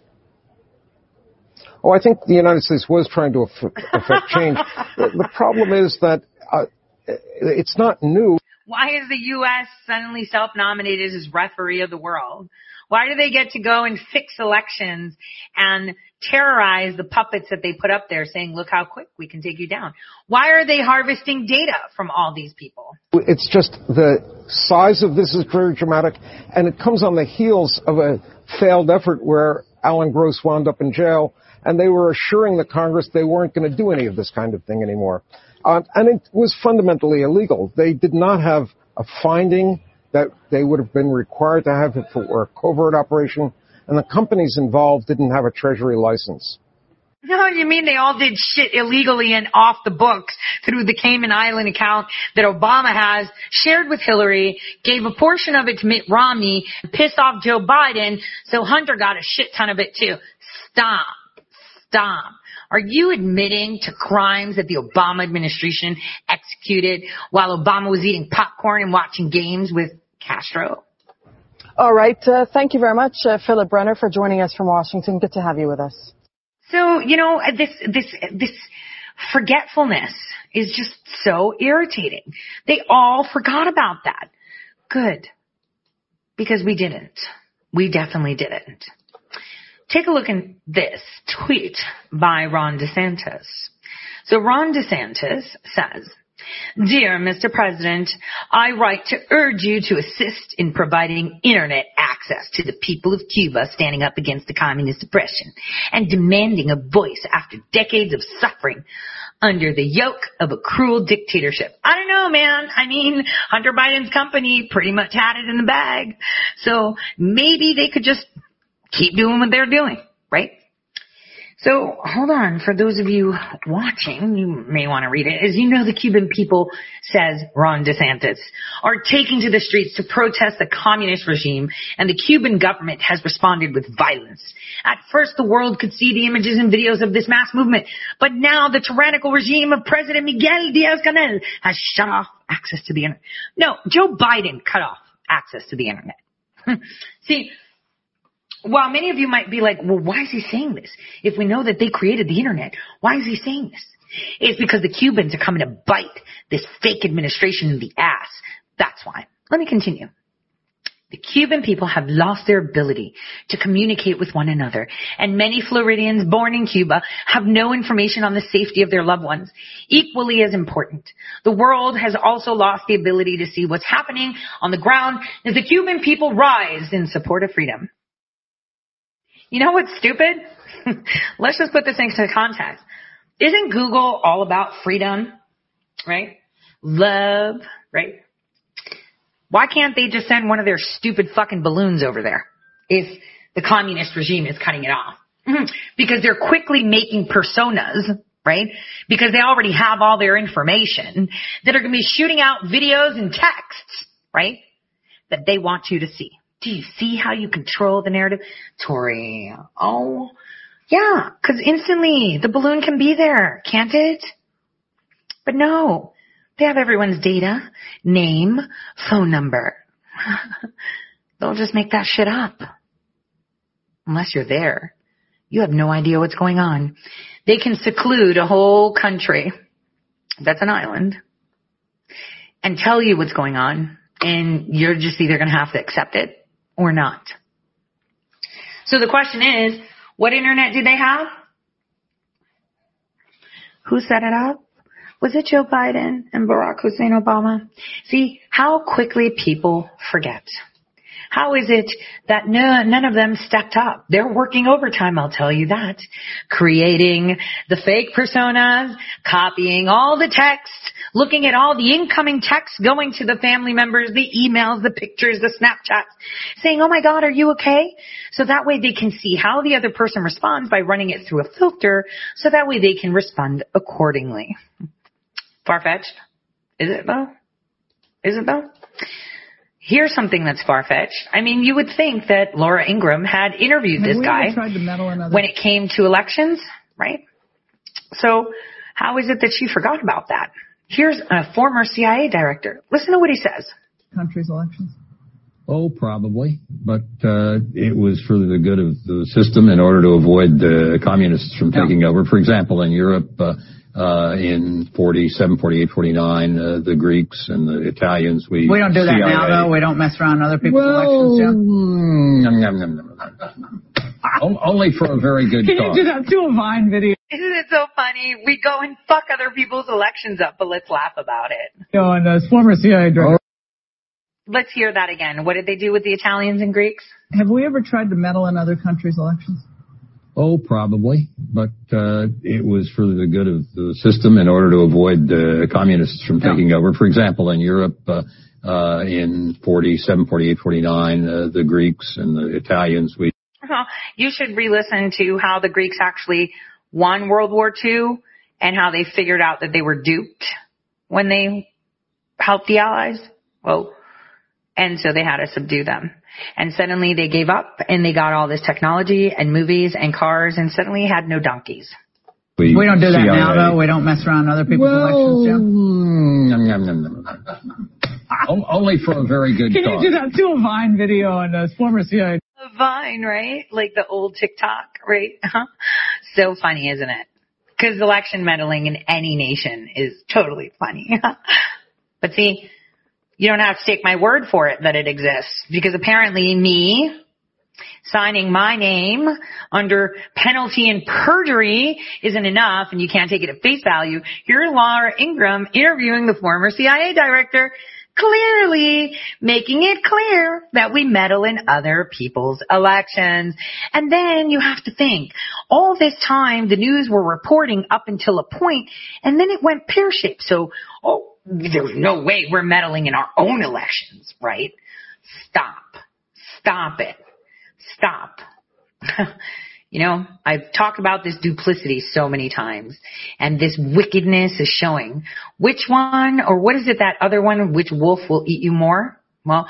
Oh, I think the United States was trying to affect change. The problem is that uh, it's not new. Why is the U S suddenly self-nominated as referee of the world? Why do they get to go and fix elections and terrorize the puppets that they put up there saying, look how quick we can take you down? Why are they harvesting data from all these people? It's just the size of this is very dramatic, and it comes on the heels of a failed effort where Alan Gross wound up in jail, and they were assuring the Congress they weren't going to do any of this kind of thing anymore. Uh, and it was fundamentally illegal. They did not have a finding that they would have been required to have if it were a covert operation, and the companies involved didn't have a Treasury license. No, you mean they all did shit illegally and off the books through the Cayman Island account that Obama has, shared with Hillary, gave a portion of it to Mitt Romney, pissed off Joe Biden, so Hunter got a shit ton of it too. Stop. Stop. Are you admitting to crimes that the Obama administration executed while Obama was eating popcorn and watching games with Castro? All right. Uh, thank you very much, uh, Philip Brenner, for joining us from Washington. Good to have you with us. So, you know, this, this, this forgetfulness is just so irritating. They all forgot about that. Good. Because we didn't. We definitely didn't. Take a look at this tweet by Ron DeSantis. So Ron DeSantis says, Dear Mister President, I write to urge you to assist in providing internet access to the people of Cuba standing up against the communist oppression and demanding a voice after decades of suffering under the yoke of a cruel dictatorship. I don't know, man. I mean, Hunter Biden's company pretty much had it in the bag. So maybe they could just keep doing what they're doing, right? So hold on, for those of you watching, you may want to read it. As you know, the Cuban people, says Ron DeSantis, are taking to the streets to protest the communist regime, and the Cuban government has responded with violence. At first, the world could see the images and videos of this mass movement, but now the tyrannical regime of President Miguel Diaz-Canel has shut off access to the internet. No, Joe Biden cut off access to the internet. See, while many of you might be like, well, why is he saying this? If we know that they created the internet, why is he saying this? It's because the Cubans are coming to bite this fake administration in the ass. That's why. Let me continue. The Cuban people have lost their ability to communicate with one another, and many Floridians born in Cuba have no information on the safety of their loved ones. Equally as important, the world has also lost the ability to see what's happening on the ground as the Cuban people rise in support of freedom. You know what's stupid? Let's just put this into context. Isn't Google all about freedom, right? Love, right? Why can't they just send one of their stupid fucking balloons over there if the communist regime is cutting it off? Because they're quickly making personas, right? Because they already have all their information that are going to be shooting out videos and texts, right? That they want you to see. Do you see how you control the narrative? Tori, oh, yeah, because instantly the balloon can be there, can't it? But no. They have everyone's data, name, phone number. They'll just make that shit up. Unless you're there. You have no idea what's going on. They can seclude a whole country that's an island and tell you what's going on, and you're just either going to have to accept it or not. So the question is, what internet do they have? Who set it up? Was it Joe Biden and Barack Hussein Obama? See how quickly people forget. How is it that no, none of them stepped up? They're working overtime, I'll tell you that. Creating the fake personas, copying all the texts, looking at all the incoming texts going to the family members, the emails, the pictures, the Snapchats, saying, oh my God, are you okay? So that way they can see how the other person responds by running it through a filter, so that way they can respond accordingly. Far-fetched? Is it though? Is it though? Here's something that's far-fetched. I mean, you would think that Laura Ingraham had interviewed Have this we guy ever tried to meddle in other- when it came to elections, right? So how is it that she forgot about that? Here's a former C I A director. Listen to what he says. country's elections? Oh, probably. But uh, it was for the good of the system in order to avoid the communists from taking yeah. over. For example, in Europe, uh, uh, in forty-seven, forty-eight, forty-nine, uh, the Greeks and the Italians, we... We don't do that C I A. now, though? We don't mess around other people's well, elections, Jim? Mm, nom, nom, nom, nom. Only for a very good Can cause. you do that? Do a Vine video. Isn't it so funny? We go and fuck other people's elections up, but let's laugh about it. Go on, as former C I A director. Let's hear that again. What did they do with the Italians and Greeks? Have we ever tried to meddle in other countries' elections? Oh, probably. But uh, it was for the good of the system in order to avoid the communists from taking yeah. over. For example, in Europe, uh, uh, in forty-seven, forty-eight, forty-nine, uh, the Greeks and the Italians, we... Uh-huh. You should re-listen to how the Greeks actually won World War Two and how they figured out that they were duped when they helped the Allies. Well, and so they had to subdue them. And suddenly they gave up and they got all this technology and movies and cars and suddenly had no donkeys. We, we don't do that C I A. Now, though. We don't mess around other people's well, elections, Jim. Nom, nom, nom, nom. Only for a very good Can cause. Can you do that? Do a Vine video on a former C I A. A Vine, right? Like the old TikTok, right? So funny, isn't it? Because election meddling in any nation is totally funny. But see, you don't have to take my word for it that it exists, because apparently me signing my name under penalty and perjury isn't enough, and you can't take it at face value. Here's Laura Ingraham interviewing the former C I A director, clearly making it clear that we meddle in other people's elections. And then you have to think, all this time the news were reporting up until a point, and then it went pear-shaped. So, oh, there's no way we're meddling in our own elections, right? Stop. Stop it. Stop. You know, I've talked about this duplicity so many times, and this wickedness is showing. Which one, or what is it, that other one, which wolf will eat you more? Well,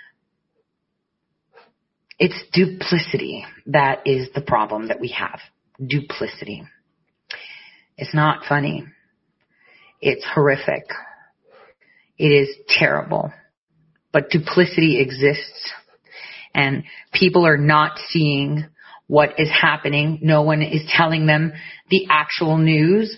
it's duplicity that is the problem that we have. Duplicity. It's not funny. It's horrific. It is terrible. But duplicity exists. and people are not seeing what is happening. No one is telling them the actual news.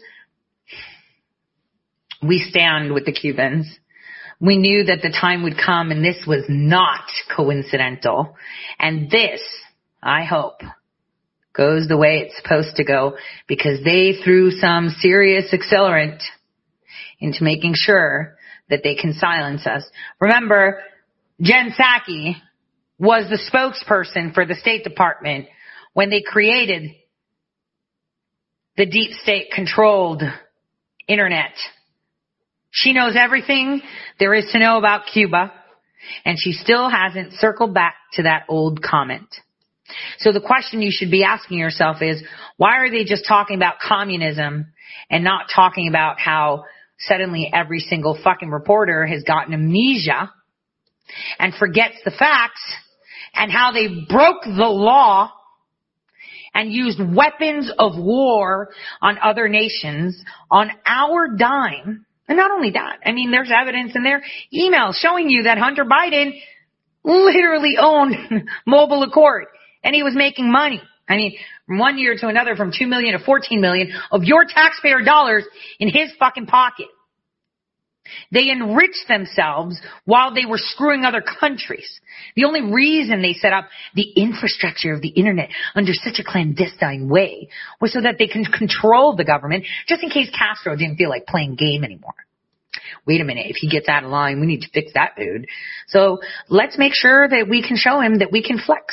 We stand with the Cubans. We knew that the time would come, and this was not coincidental. And this, I hope, goes the way it's supposed to go, because they threw some serious accelerant into making sure that they can silence us. Remember, Jen Psaki was the spokesperson for the State Department when they created the deep state controlled internet. She knows everything there is to know about Cuba, and she still hasn't circled back to that old comment. So the question you should be asking yourself is, why are they just talking about communism and not talking about how suddenly every single fucking reporter has gotten amnesia and forgets the facts, and how they broke the law and used weapons of war on other nations on our dime? And not only that, I mean, there's evidence in their emails showing you that Hunter Biden literally owned Mobile Accord, and he was making money. I mean, from one year to another, from two million to fourteen million of your taxpayer dollars in his fucking pocket. They enriched themselves while they were screwing other countries. The only reason they set up the infrastructure of the internet under such a clandestine way was so that they can control the government, just in case Castro didn't feel like playing game anymore. Wait a minute, if he gets out of line, we need to fix that dude. So let's make sure that we can show him that we can flex.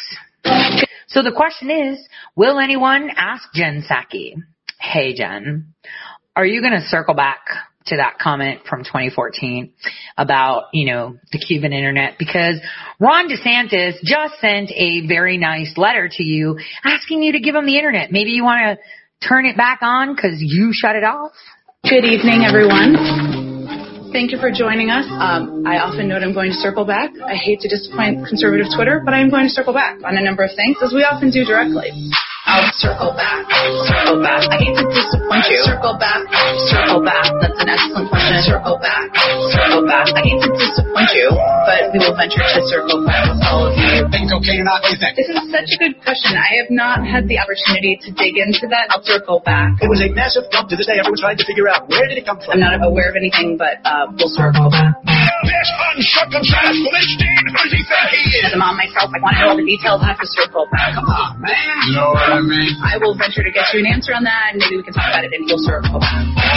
So the question is, will anyone ask Jen Psaki, hey Jen, are you going to circle back to that comment from twenty fourteen about, you know, the Cuban internet? Because Ron DeSantis just sent a very nice letter to you asking you to give him the internet. Maybe you want to turn it back on because you shut it off? Good evening, everyone. Thank you for joining us. Um, I often note I'm going to circle back. I hate to disappoint conservative Twitter, but I'm going to circle back on a number of things, as we often do directly. I'll circle back, circle back. I hate to disappoint you. Circle back, circle back. That's an excellent question. Circle back, circle back. I hate to disappoint you, but we will venture to circle back with all of you. Think okay or not? What do you think? This is such a good question. I have not had the opportunity to dig into that. I'll circle back. It was a massive dump. To this day, everyone's trying to figure out where did it come from. I'm not aware of anything, but uh, we'll circle back. This uncircumcised Philistine, who does he think he is? As a mom myself, I want to know all the details. I have to circle back. Come on, man. You know what I mean? I will venture to get you an answer on that, and maybe we can talk about it, and we'll circle back.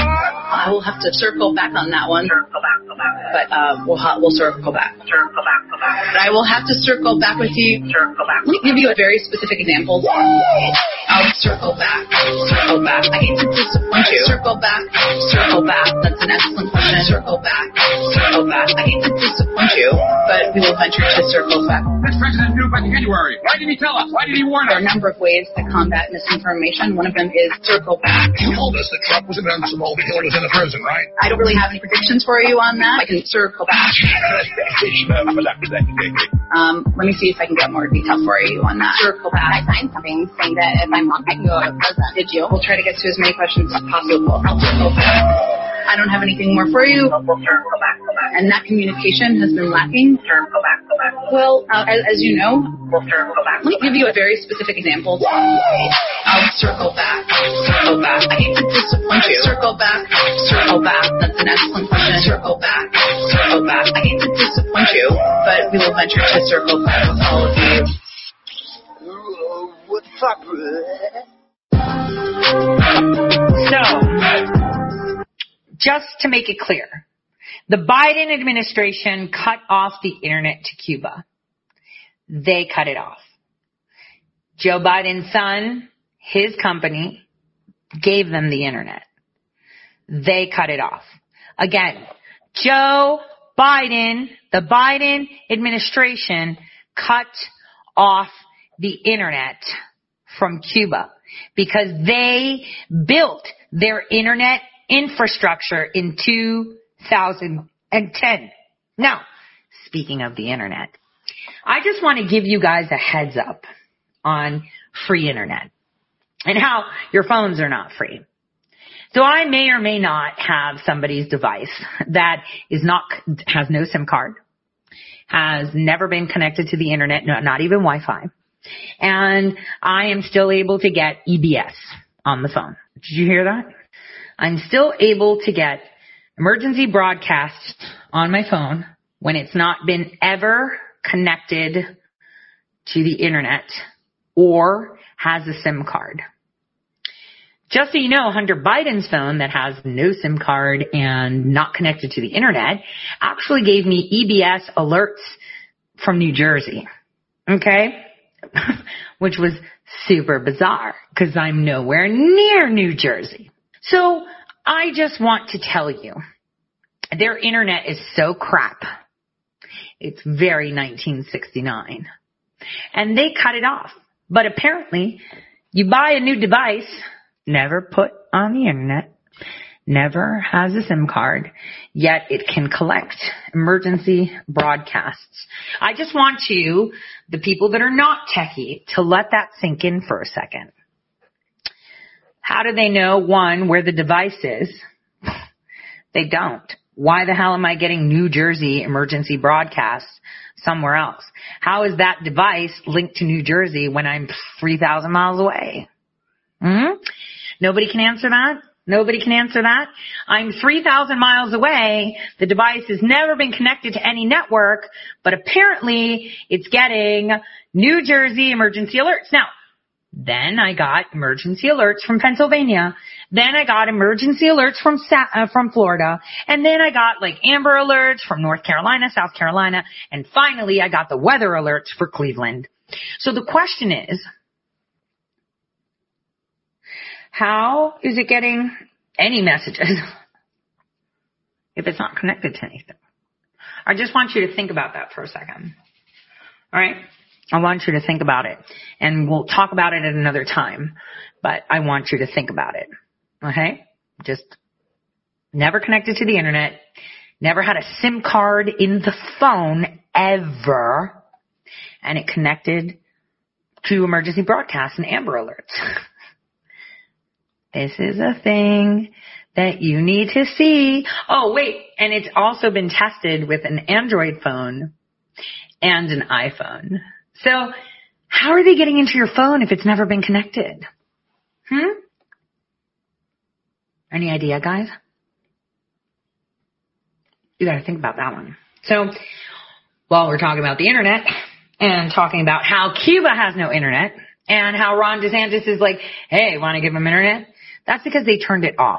I will have to circle back on that one. Circle back, circle back. But uh, we'll ha- we'll circle back. Circle back, circle back. But I will have to circle back with you. Circle back. Let me give you a very specific example. I'll circle back. Circle back. I hate to disappoint you. Circle back. Circle back. That's an excellent question. Circle back. Circle back. I hate to disappoint you, but we will venture to circle back. This president knew by January. Why didn't he tell us? Why did he warn us? There are a number of ways to combat misinformation. One of them is circle back. You told us that Trump was invincible, Hitler was in the prison, right? I don't really have any predictions for you on that. I can circle back. um, let me see if I can get more detail for you on that. Circle back. I signed something saying that if I'm wrong, I can go to prison. Did you? We'll try to get to as many questions as possible. I'll circle back. I don't have anything more for you. We'll circle back. And that communication has been lacking. Circle back. Well, uh, as, as you know, we'll circle back. Let me give you a very specific example. I'll circle back. Circle back. I hate to disappoint you. Circle back. Circle back. That's an excellent question. Circle back. Circle back. I hate to disappoint you, but we will venture to circle back with all of you. What's up? So, just to make it clear, the Biden administration cut off the internet to Cuba. They cut it off. Joe Biden's son, his company, gave them the internet. They cut it off. Again, Joe Biden, the Biden administration cut off the internet from Cuba because they built their internet infrastructure in two thousand ten. Now, speaking of the internet, I just want to give you guys a heads up on free internet and how your phones are not free. So I may or may not have somebody's device that is not, has no SIM card, has never been connected to the internet, no, not even Wi-Fi. And I am still able to get E B S on the phone. Did you hear that? I'm still able to get emergency broadcasts on my phone when it's not been ever connected to the internet or has a SIM card. Just so you know, Hunter Biden's phone that has no SIM card and not connected to the internet actually gave me E B S alerts from New Jersey. Okay? Which was super bizarre because I'm nowhere near New Jersey. So I just want to tell you, their internet is so crap. It's very nineteen sixty-nine. And they cut it off. But apparently, you buy a new device, never put on the internet, never has a SIM card, yet it can collect emergency broadcasts. I just want you, the people that are not techie, to let that sink in for a second. How do they know, one, where the device is? They don't. Why the hell am I getting New Jersey emergency broadcasts somewhere else? How is that device linked to New Jersey when I'm three thousand miles away? Hmm? Nobody can answer that? Nobody can answer that? I'm three thousand miles away. The device has never been connected to any network, but apparently it's getting New Jersey emergency alerts. Now, then I got emergency alerts from Pennsylvania. Then I got emergency alerts from Sa- uh, from Florida. And then I got like Amber alerts from North Carolina, South Carolina. And finally I got the weather alerts for Cleveland. So the question is, how is it getting any messages if it's not connected to anything? I just want you to think about that for a second. All right? I want you to think about it. And we'll talk about it at another time. But I want you to think about it. Okay? Just never connected to the internet. Never had a SIM card in the phone ever. And it connected to emergency broadcasts and Amber alerts. This is a thing that you need to see. Oh, wait. And it's also been tested with an Android phone and an iPhone. So how are they getting into your phone if it's never been connected? Hmm? Any idea, guys? You gotta think about that one. So while we're talking about the internet and talking about how Cuba has no internet and how Ron DeSantis is like, hey, want to give them internet? That's because they turned it off.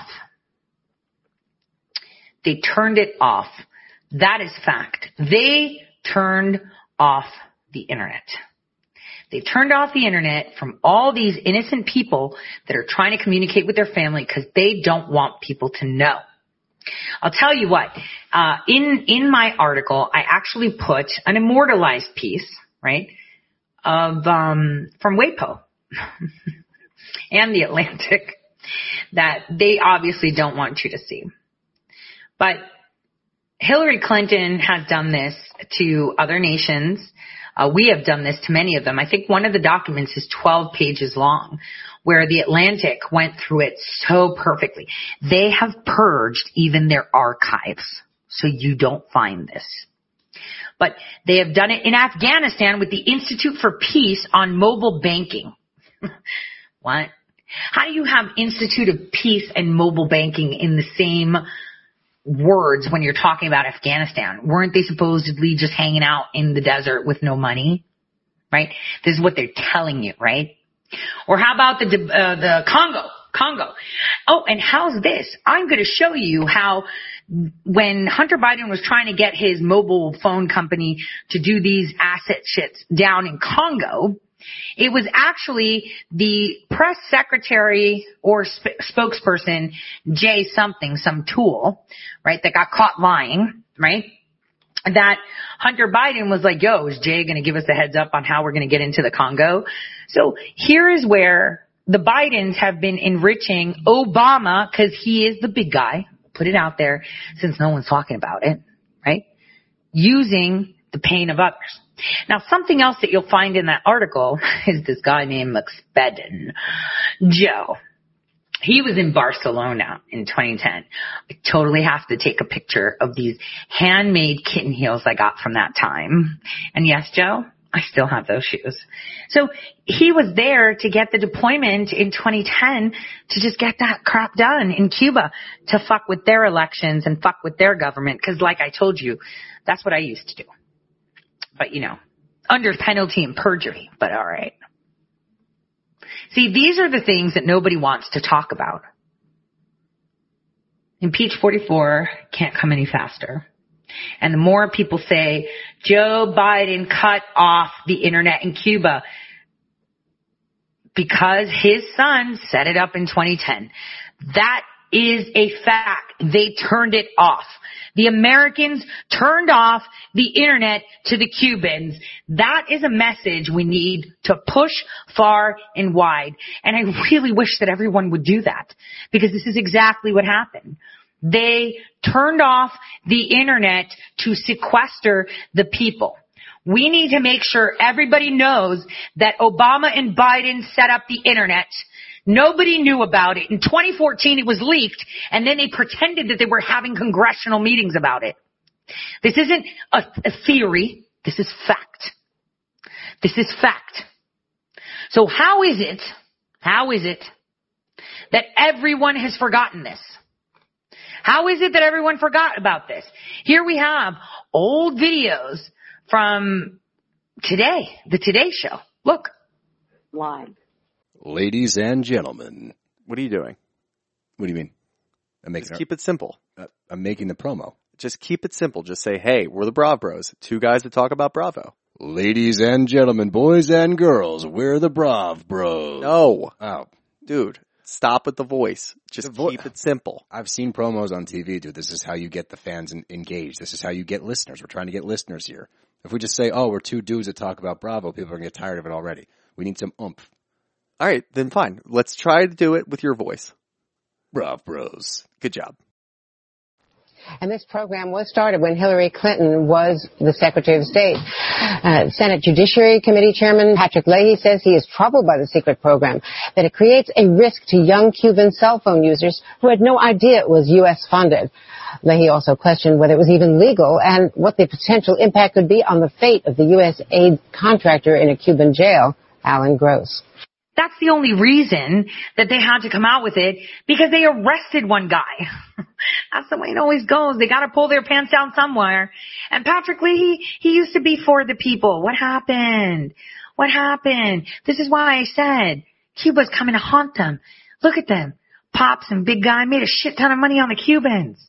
They turned it off. That is fact. They turned off the internet. They turned off the internet from all these innocent people that are trying to communicate with their family because they don't want people to know. I'll tell you what, uh, in, in my article, I actually put an immortalized piece, right, of, um, from WAPO and The Atlantic that they obviously don't want you to see. But Hillary Clinton has done this to other nations. Uh, we have done this to many of them. I think one of the documents is twelve pages long, where The Atlantic went through it so perfectly. They have purged even their archives, so you don't find this. But they have done it in Afghanistan with the Institute for Peace on mobile banking. What? How do you have Institute of Peace and mobile banking in the same words when you're talking about Afghanistan? Weren't they supposedly just hanging out in the desert with no money? Right? This is what they're telling you, right? Or how about the uh, the Congo? Congo. Oh, and how's this? I'm going to show you how when Hunter Biden was trying to get his mobile phone company to do these asset shits down in Congo, it was actually the press secretary or sp- spokesperson, Jay something, some tool, right, that got caught lying, right, that Hunter Biden was like, yo, is Jay going to give us a heads up on how we're going to get into the Congo? So here is where the Bidens have been enriching Obama because he is the big guy. Put it out there since no one's talking about it, right, using the pain of others. Now, something else that you'll find in that article is this guy named McSpadden, Joe. he was in Barcelona in twenty ten. I totally have to take a picture of these handmade kitten heels I got from that time. And yes, Joe, I still have those shoes. So he was there to get the deployment in twenty ten to just get that crap done in Cuba, to fuck with their elections and fuck with their government. Because like I told you, that's what I used to do. But, you know, under penalty and perjury, but all right. See, these are the things that nobody wants to talk about. Impeach forty-four can't come any faster. And the more people say, Joe Biden cut off the internet in Cuba because his son set it up in twenty ten. That is a fact. They turned it off. The Americans turned off the internet to the Cubans. That is a message we need to push far and wide. And I really wish that everyone would do that, because this is exactly what happened. They turned off the internet to sequester the people. We need to make sure everybody knows that Obama and Biden set up the internet. Nobody knew about it. In twenty fourteen, it was leaked, and then they pretended that they were having congressional meetings about it. This isn't a, a theory. This is fact. This is fact. So how is it, how is it that everyone has forgotten this? How is it that everyone forgot about this? Here we have old videos from today, the Today Show. Look. Live. Ladies and gentlemen. What are you doing? What do you mean? I'm making Just a, keep it simple. Uh, I'm making the promo. Just keep it simple. Just say, hey, we're the Brav Bros. Two guys that talk about Bravo. Ladies and gentlemen, boys and girls, we're the Brav Bros. No. Oh. Dude, stop with the voice. Just vo- keep it simple. I've seen promos on T V, dude. This is how you get the fans in- engaged. This is how you get listeners. We're trying to get listeners here. If we just say, oh, we're two dudes that talk about Bravo, people are going to get tired of it already. We need some oomph. All right, then fine. Let's try to do it with your voice. Brav Bros. Good job. And this program was started when Hillary Clinton was the Secretary of State. Uh, Senate Judiciary Committee Chairman Patrick Leahy says he is troubled by the secret program, that it creates a risk to young Cuban cell phone users who had no idea it was U S funded. Leahy also questioned whether it was even legal and what the potential impact could be on the fate of the U S aid contractor in a Cuban jail, Alan Gross. That's the only reason that they had to come out with it, because they arrested one guy. That's the way it always goes. They got to pull their pants down somewhere. And Patrick Leahy, he used to be for the people. What happened? What happened? This is why I said Cuba's coming to haunt them. Look at them. Pops and Big Guy made a shit ton of money on the Cubans.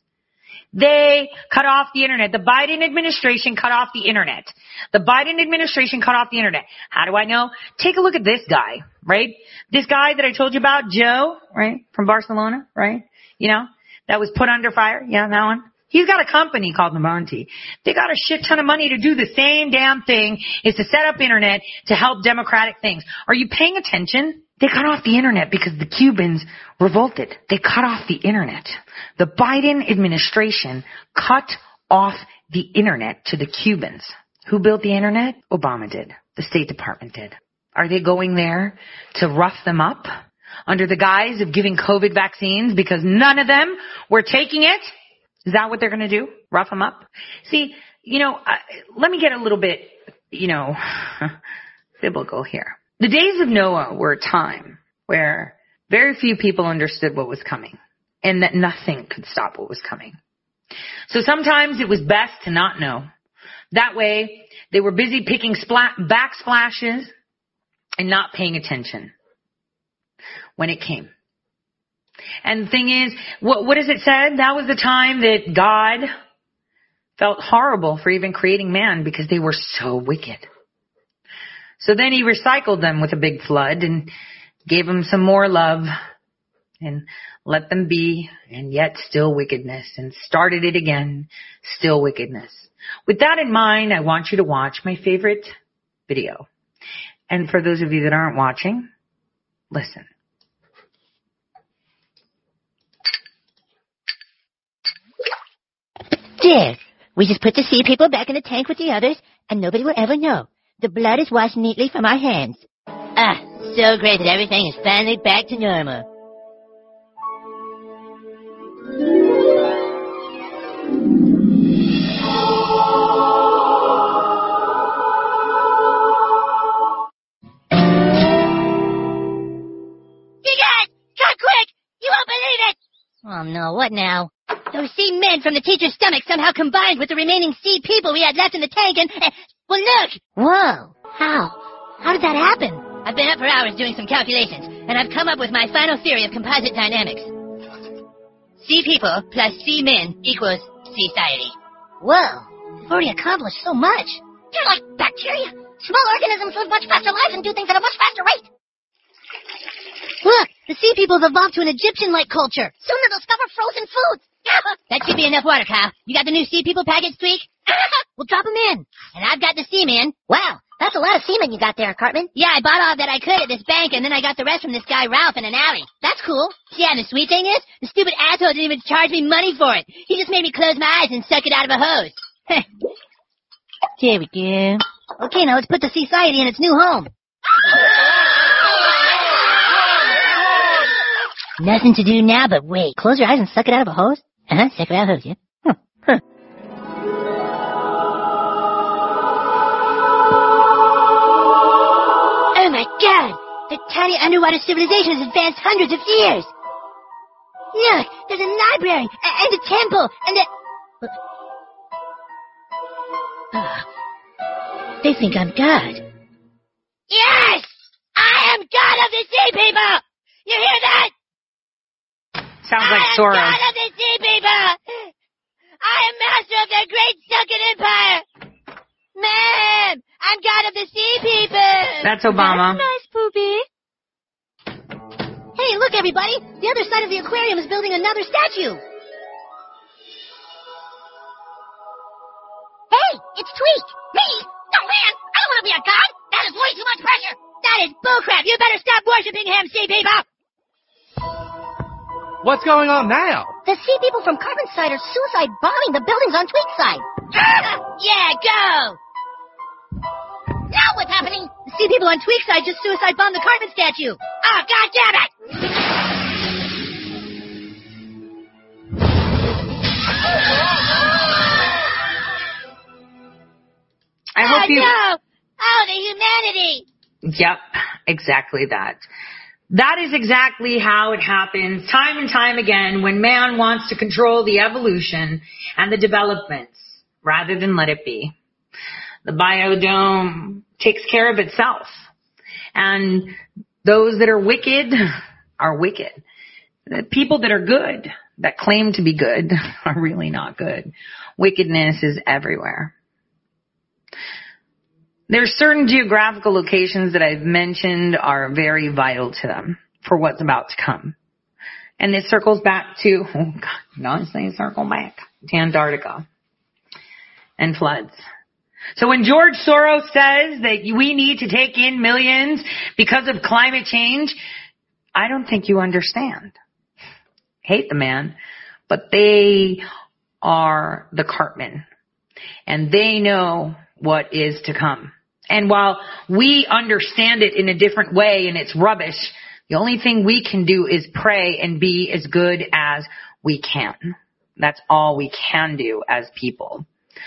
They cut off the internet. The Biden administration cut off the internet. The Biden administration cut off the internet. How do I know? Take a look at this guy, right? This guy that I told you about, Joe, right? From Barcelona, right? You know, that was put under fire. Yeah, that one. He's got a company called Namonti. They got a shit ton of money to do the same damn thing, is to set up internet to help democratic things. Are you paying attention? They cut off the internet because the Cubans revolted. They cut off the internet. The Biden administration cut off the internet to the Cubans. Who built the internet? Obama did. The State Department did. Are they going there to rough them up under the guise of giving COVID vaccines because none of them were taking it? Is that what they're going to do? Rough them up? See, you know, uh, let me get a little bit, you know, biblical here. The days of Noah were a time where very few people understood what was coming, and that nothing could stop what was coming. So sometimes it was best to not know. That way, they were busy picking splat- backsplashes and not paying attention when it came. And the thing is, what, what does it say? That was the time that God felt horrible for even creating man, because they were so wicked. So then he recycled them with a big flood and gave them some more love and let them be, and yet still wickedness, and started it again, still wickedness. With that in mind, I want you to watch my favorite video. And for those of you that aren't watching, listen. There. We just put the sea people back in the tank with the others, and nobody will ever know. The blood is washed neatly from our hands. Ah, so great that everything is finally back to normal. Oh no, what now? Those C men from the teacher's stomach somehow combined with the remaining C people we had left in the tank and... Uh, well, look! Whoa. How? How did that happen? I've been up for hours doing some calculations, and I've come up with my final theory of composite dynamics. C people plus C men equals C-society. Whoa. We've already accomplished so much. You're like bacteria. Small organisms live much faster lives and do things at a much faster rate. Look, the sea people have evolved to an Egyptian-like culture. Soon they'll discover frozen foods. That should be enough water, Kyle. You got the new sea people package, Tweak? We'll drop them in. And I've got the seaman. Wow, that's a lot of seamen you got there, Cartman. Yeah, I bought all that I could at this bank, and then I got the rest from this guy Ralph in an alley. That's cool. Yeah, and the sweet thing is, the stupid asshole didn't even charge me money for it. He just made me close my eyes and suck it out of a hose. There we go. Okay, now let's put the Society in its new home. Nothing to do now but wait. Close your eyes and suck it out of a hose? Uh-huh, suck it out of a hose, yeah. Huh. Huh. Oh my god! The tiny underwater civilization has advanced hundreds of years! Look, there's a library, a- and a temple, and a... Oh. They think I'm God. Yes! I am God of the sea people! You hear that? Sounds like I am Sora. God of the sea people! I am master of their great sunken empire! Ma'am! I'm God of the sea people! That's Obama. That's nice, Poopy. Hey, look, everybody! The other side of the aquarium is building another statue! Hey, it's Tweak! Me? No, man! I don't want to be a god! That is way too much pressure! That is bullcrap! You better stop worshipping him, sea people! What's going on now? The sea people from Cartman's side are suicide bombing the buildings on Tweak's side. Yeah, go! Now what's happening? The sea people on Tweak's side just suicide bombed the Cartman statue. Oh, god damn it! I hope oh, you... no! Oh, the humanity! Yep, exactly that. That is exactly how it happens time and time again when man wants to control the evolution and the developments rather than let it be. The biodome takes care of itself. And those that are wicked are wicked. The people that are good, that claim to be good, are really not good. Wickedness is everywhere. There's certain geographical locations that I've mentioned are very vital to them for what's about to come. And this circles back to, oh God, not saying circle back, to Antarctica and floods. So when George Soros says that we need to take in millions because of climate change, I don't think you understand. Hate the man, but they are the Cartman. And they know what is to come. And while we understand it in a different way and it's rubbish, the only thing we can do is pray and be as good as we can. That's all we can do as people.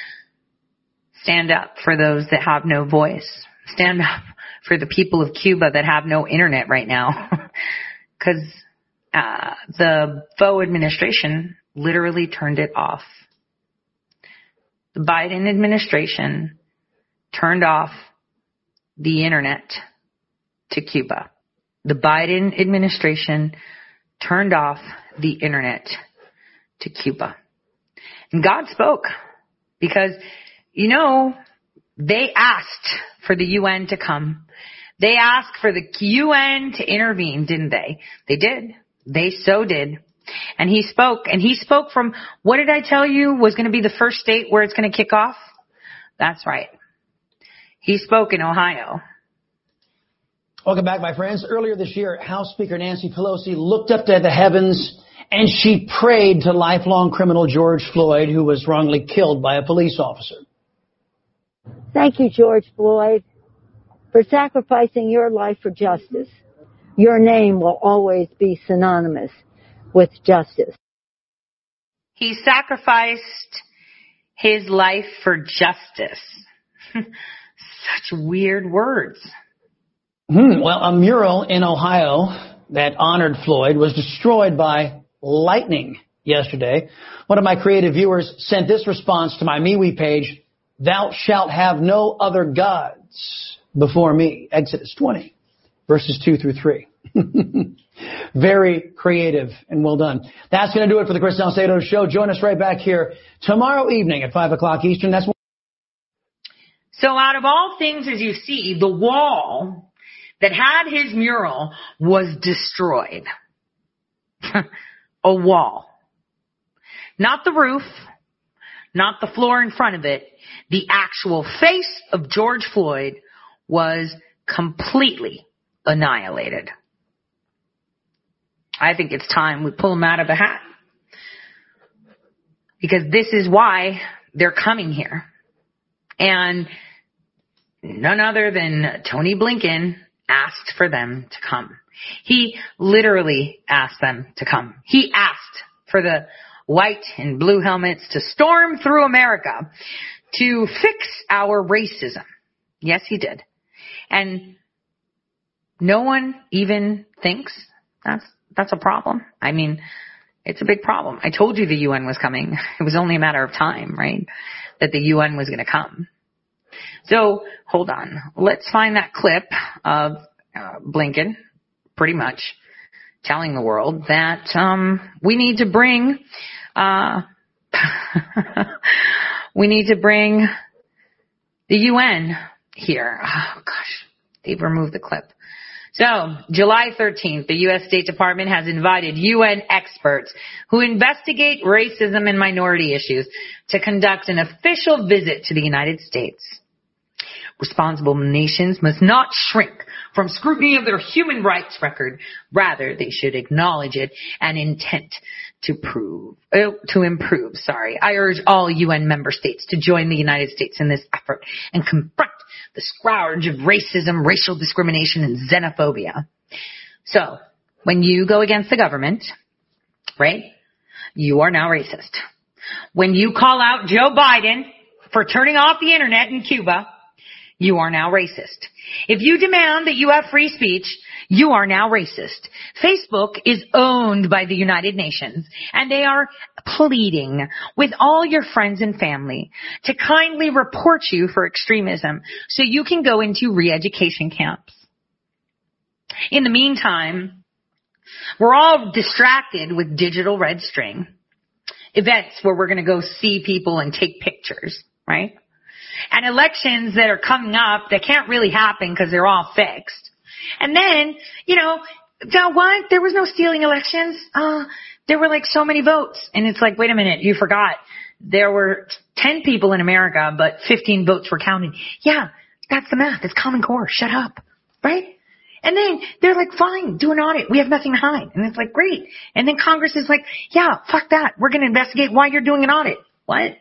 Stand up for those that have no voice. Stand up for the people of Cuba that have no internet right now. Because uh, the Faux administration literally turned it off. The Biden administration turned off the internet to Cuba. The Biden administration turned off the internet to Cuba. And God spoke because, you know, they asked for the U N to come. They asked for the U N to intervene, didn't they? They did. They so did. And he spoke, and he spoke from, what did I tell you was going to be the first state where it's going to kick off? That's right. He spoke in Ohio. Welcome back, my friends. Earlier this year, House Speaker Nancy Pelosi looked up to the heavens and she prayed to lifelong criminal George Floyd, who was wrongly killed by a police officer. Thank you, George Floyd, for sacrificing your life for justice. Your name will always be synonymous with justice. He sacrificed his life for justice. Such weird words. Hmm. Well, a mural in Ohio that honored Floyd was destroyed by lightning yesterday. One of my creative viewers sent this response to my MeWe page: "Thou shalt have no other gods before me." Exodus twenty, verses two through three. Very creative and well done. That's going to do it for the Chris Salcedo Show. Join us right back here tomorrow evening at five o'clock Eastern. That's So out of all things, as you see, the wall that had his mural was destroyed. A wall. Not the roof, not the floor in front of it. The actual face of George Floyd was completely annihilated. I think it's time we pull him out of the hat. Because this is why they're coming here. And none other than Tony Blinken asked for them to come. He literally asked them to come. He asked for the white and blue helmets to storm through America to fix our racism. Yes, he did. And no one even thinks that's that's a problem. I mean, it's a big problem. I told you the U N was coming. It was only a matter of time, right? That the U N was going to come. So, hold on. Let's find that clip of uh, Blinken, pretty much, telling the world that um, we need to bring, uh, we need to bring the U N here. Oh, gosh, they've removed the clip. So, July thirteenth, the U S State Department has invited U N experts who investigate racism and minority issues to conduct an official visit to the United States. Responsible nations must not shrink from scrutiny of their human rights record. Rather, they should acknowledge it and intent to prove, uh, to improve, sorry. I urge all U N member states to join the United States in this effort and confront the scourge of racism, racial discrimination, and xenophobia. So, when you go against the government, right, you are now racist. When you call out Joe Biden for turning off the internet in Cuba, you are now racist. If you demand that you have free speech, you are now racist. Facebook is owned by the United Nations, and they are pleading with all your friends and family to kindly report you for extremism so you can go into re-education camps. In the meantime, we're all distracted with digital red string events where we're going to go see people and take pictures, right? And elections that are coming up that can't really happen because they're all fixed. And then, you know, what? There was no stealing elections. Uh, there were like so many votes. And it's like, wait a minute, you forgot. There were ten people in America, but fifteen votes were counted. Yeah, that's the math. It's Common Core. Shut up. Right? And then they're like, fine, do an audit. We have nothing to hide. And it's like, great. And then Congress is like, yeah, fuck that. We're going to investigate why you're doing an audit. What?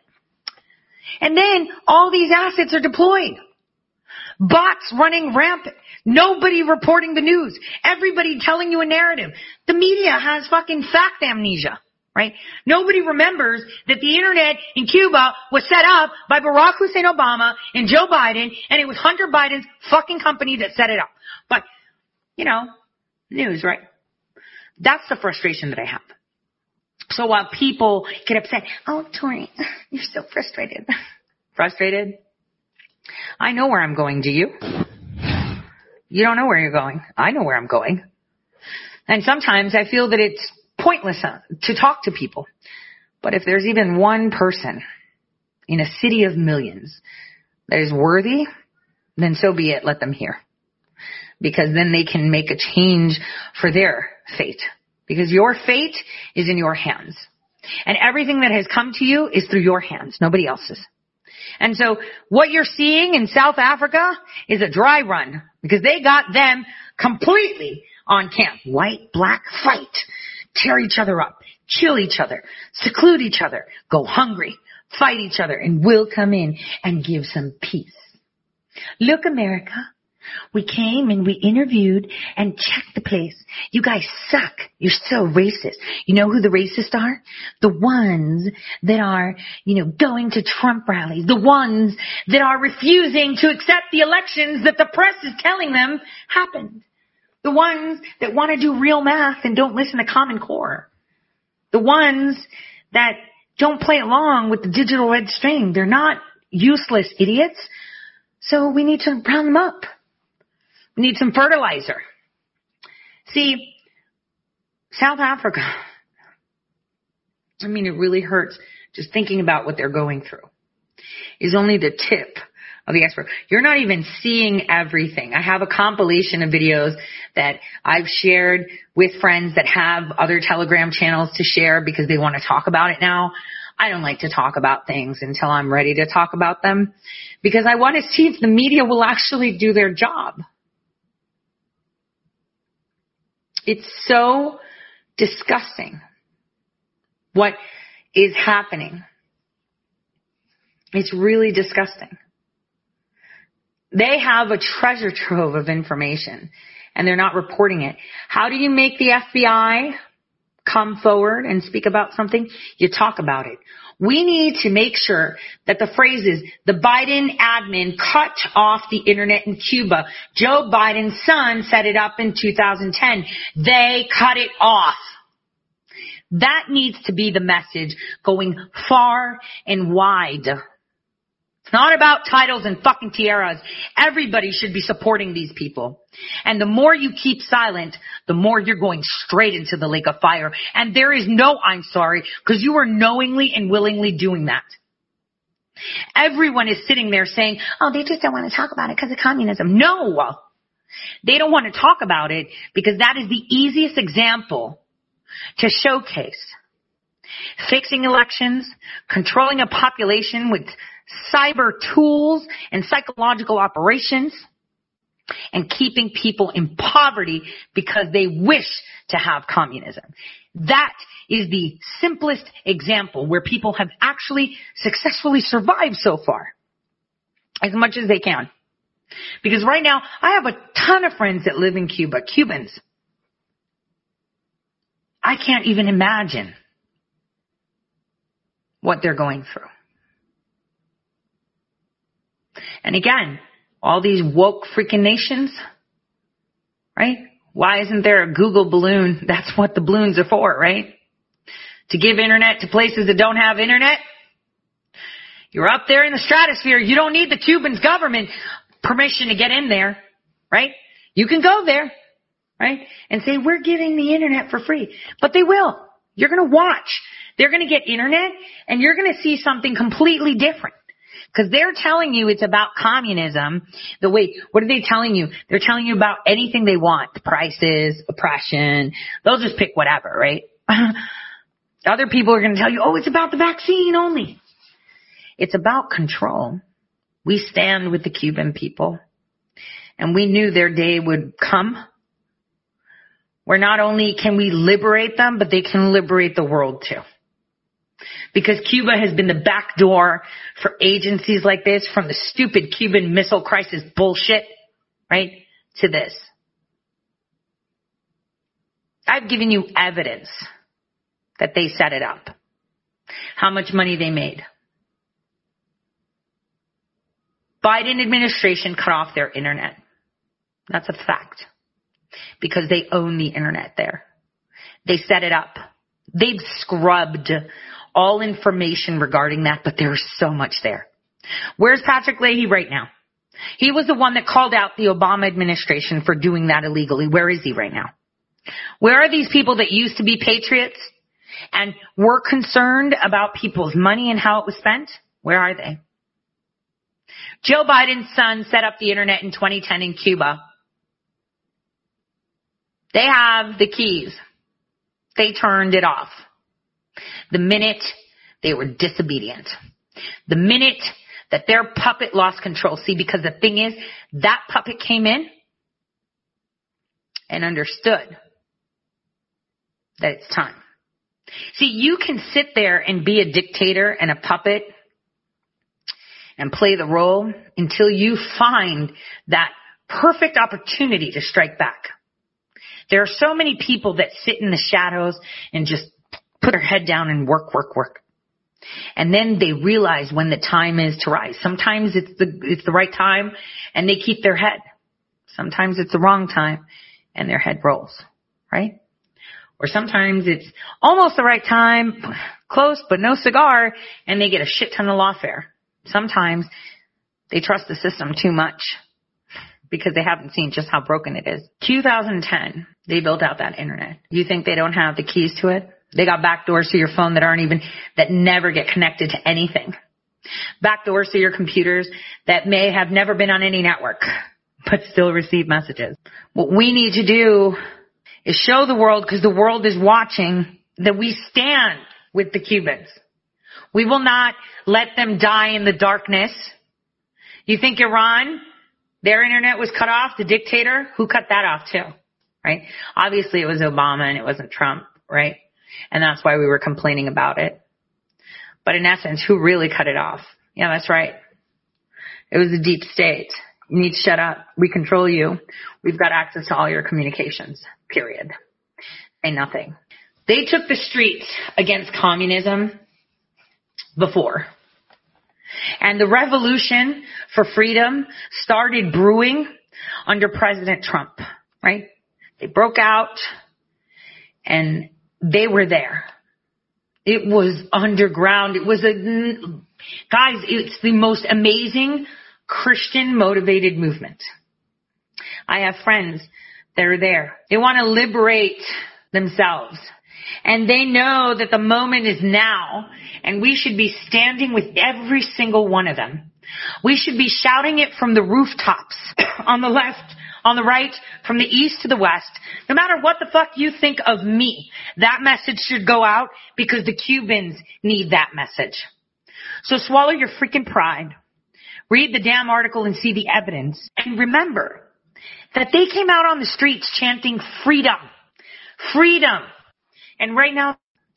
And then all these assets are deployed. Bots running rampant. Nobody reporting the news. Everybody telling you a narrative. The media has fucking fact amnesia, right? Nobody remembers that the internet in Cuba was set up by Barack Hussein Obama and Joe Biden, and it was Hunter Biden's fucking company that set it up. But, you know, news, right? That's the frustration that I have. So while people get upset, oh, Tori, you're so frustrated. Frustrated? I know where I'm going, do you? You don't know where you're going. I know where I'm going. And sometimes I feel that it's pointless to talk to people. But if there's even one person in a city of millions that is worthy, then so be it. Let them hear. Because then they can make a change for their fate. Because your fate is in your hands. And everything that has come to you is through your hands, nobody else's. And so what you're seeing in South Africa is a dry run. Because they got them completely on camp. White, black, fight. Tear each other up. Kill each other. Seclude each other. Go hungry. Fight each other. And we'll come in and give some peace. Look, America. We came and we interviewed and checked the place. You guys suck. You're so racist. You know who the racists are? The ones that are, you know, going to Trump rallies. The ones that are refusing to accept the elections that the press is telling them happened. The ones that want to do real math and don't listen to Common Core. The ones that don't play along with the digital red string. They're not useless idiots. So we need to round them up. We need some fertilizer. See, South Africa, I mean, it really hurts just thinking about what they're going through, is only the tip of the iceberg. You're not even seeing everything. I have a compilation of videos that I've shared with friends that have other Telegram channels to share because they want to talk about it now. I don't like to talk about things until I'm ready to talk about them because I want to see if the media will actually do their job. It's so disgusting what is happening. It's really disgusting. They have a treasure trove of information and they're not reporting it. How do you make the F B I come forward and speak about something? You talk about it. We need to make sure that the phrases, the Biden admin cut off the internet in Cuba. Joe Biden's son set it up in two thousand ten. They cut it off. That needs to be the message going far and wide. It's not about titles and fucking tiaras. Everybody should be supporting these people. And the more you keep silent, the more you're going straight into the lake of fire. And there is no I'm sorry, because you are knowingly and willingly doing that. Everyone is sitting there saying, oh, they just don't want to talk about it because of communism. No! They don't want to talk about it because that is the easiest example to showcase. Fixing elections, controlling a population with cyber tools and psychological operations, and keeping people in poverty because they wish to have communism. That is the simplest example where people have actually successfully survived so far, as much as they can. Because right now, I have a ton of friends that live in Cuba, Cubans. I can't even imagine what they're going through. And again, all these woke freaking nations, right? Why isn't there a Google balloon? That's what the balloons are for, right? To give internet to places that don't have internet. You're up there in the stratosphere. You don't need the Cuban government permission to get in there, right? You can go there, right? And say, we're giving the internet for free. But they will. You're going to watch. They're going to get internet and you're going to see something completely different. Because they're telling you it's about communism. The way, what are they telling you? They're telling you about anything they want. The prices, oppression. They'll just pick whatever, right? Other people are going to tell you, oh, it's about the vaccine only. It's about control. We stand with the Cuban people. And we knew their day would come where not only can we liberate them, but they can liberate the world too. Because Cuba has been the back door for agencies like this, from the stupid Cuban Missile Crisis bullshit, right, to this. I've given you evidence that they set it up. How much money they made. Biden administration cut off their internet. That's a fact. Because they own the internet there. They set it up. They've scrubbed all information regarding that, but there's so much there. Where's Patrick Leahy right now? He was the one that called out the Obama administration for doing that illegally. Where is he right now? Where are these people that used to be patriots and were concerned about people's money and how it was spent? Where are they? Joe Biden's son set up the internet in twenty ten in Cuba. They have the keys. They turned it off. The minute they were disobedient. The minute that their puppet lost control. See, because the thing is, that puppet came in and understood that it's time. See, you can sit there and be a dictator and a puppet and play the role until you find that perfect opportunity to strike back. There are so many people that sit in the shadows and just put their head down and work, work, work. And then they realize when the time is to rise. Sometimes it's the, it's the right time and they keep their head. Sometimes it's the wrong time and their head rolls, right? Or sometimes it's almost the right time, close but no cigar, and they get a shit ton of lawfare. Sometimes they trust the system too much because they haven't seen just how broken it is. two thousand ten, they built out that internet. You think they don't have the keys to it? They got backdoors to your phone that aren't even, that never get connected to anything. Backdoors to your computers that may have never been on any network, but still receive messages. What we need to do is show the world, because the world is watching, that we stand with the Cubans. We will not let them die in the darkness. You think Iran, their internet was cut off, the dictator? Who cut that off too? Right? Obviously it was Obama and it wasn't Trump, right? And that's why we were complaining about it. But in essence, who really cut it off? Yeah, that's right. It was the deep state. You need to shut up. We control you. We've got access to all your communications, period. Say nothing. They took the streets against communism before. And the revolution for freedom started brewing under President Trump, right? They broke out and they were there. It was underground. It was a, guys, it's the most amazing Christian motivated movement. I have friends that are there. They want to liberate themselves. And they know that the moment is now, and we should be standing with every single one of them. We should be shouting it from the rooftops, on the left, on the right, from the east to the west. No matter what the fuck you think of me, that message should go out because the Cubans need that message. So swallow your freaking pride. Read the damn article and see the evidence. And remember that they came out on the streets chanting freedom. Freedom. And right now,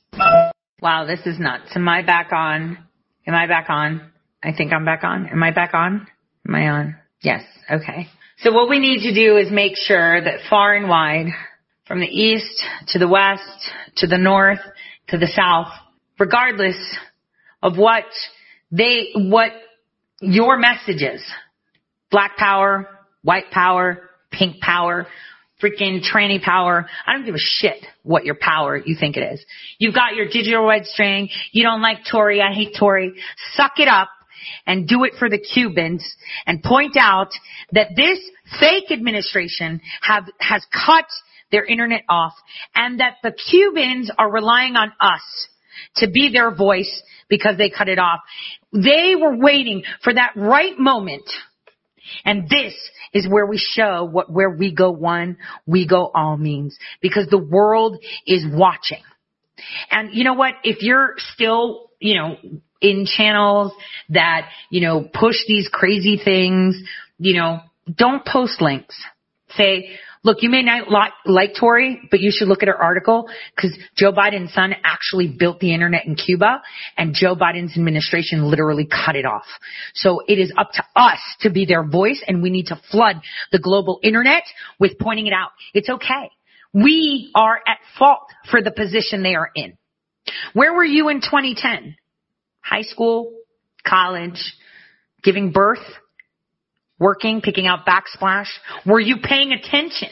wow, this is nuts. Am I back on? Am I back on? I think I'm back on. Am I back on? Am I on? Yes. Okay. So what we need to do is make sure that far and wide, from the east to the west, to the north, to the south, regardless of what they, what your message is, black power, white power, pink power, freaking tranny power. I don't give a shit what your power you think it is. You've got your digital red string. You don't like Tory. I hate Tory. Suck it up and do it for the Cubans and point out that this fake administration have, has cut their internet off and that the Cubans are relying on us to be their voice because they cut it off. They were waiting for that right moment. And this is where we show what where we go one, we go all means, because the world is watching. And you know what? If you're still, you know, in channels that, you know, push these crazy things, you know, don't post links. Say, look, you may not like, like Tory, but you should look at her article because Joe Biden's son actually built the internet in Cuba and Joe Biden's administration literally cut it off. So it is up to us to be their voice and we need to flood the global internet with pointing it out. It's okay. We are at fault for the position they are in. Where were you in twenty ten? High school, college, giving birth? Working, picking out backsplash? Were you paying attention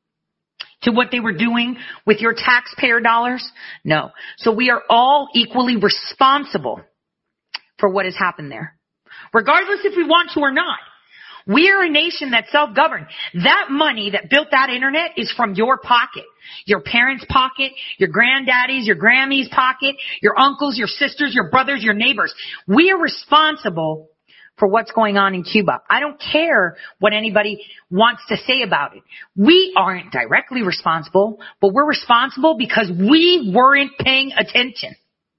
to what they were doing with your taxpayer dollars? No. So we are all equally responsible for what has happened there. Regardless if we want to or not. We are a nation that's self-governed. That money that built that internet is from your pocket. Your parents' pocket, your granddaddy's, your Grammy's pocket, your uncles, your sisters, your brothers, your neighbors. We are responsible for what's going on in Cuba. I don't care what anybody wants to say about it. We aren't directly responsible, but we're responsible because we weren't paying attention.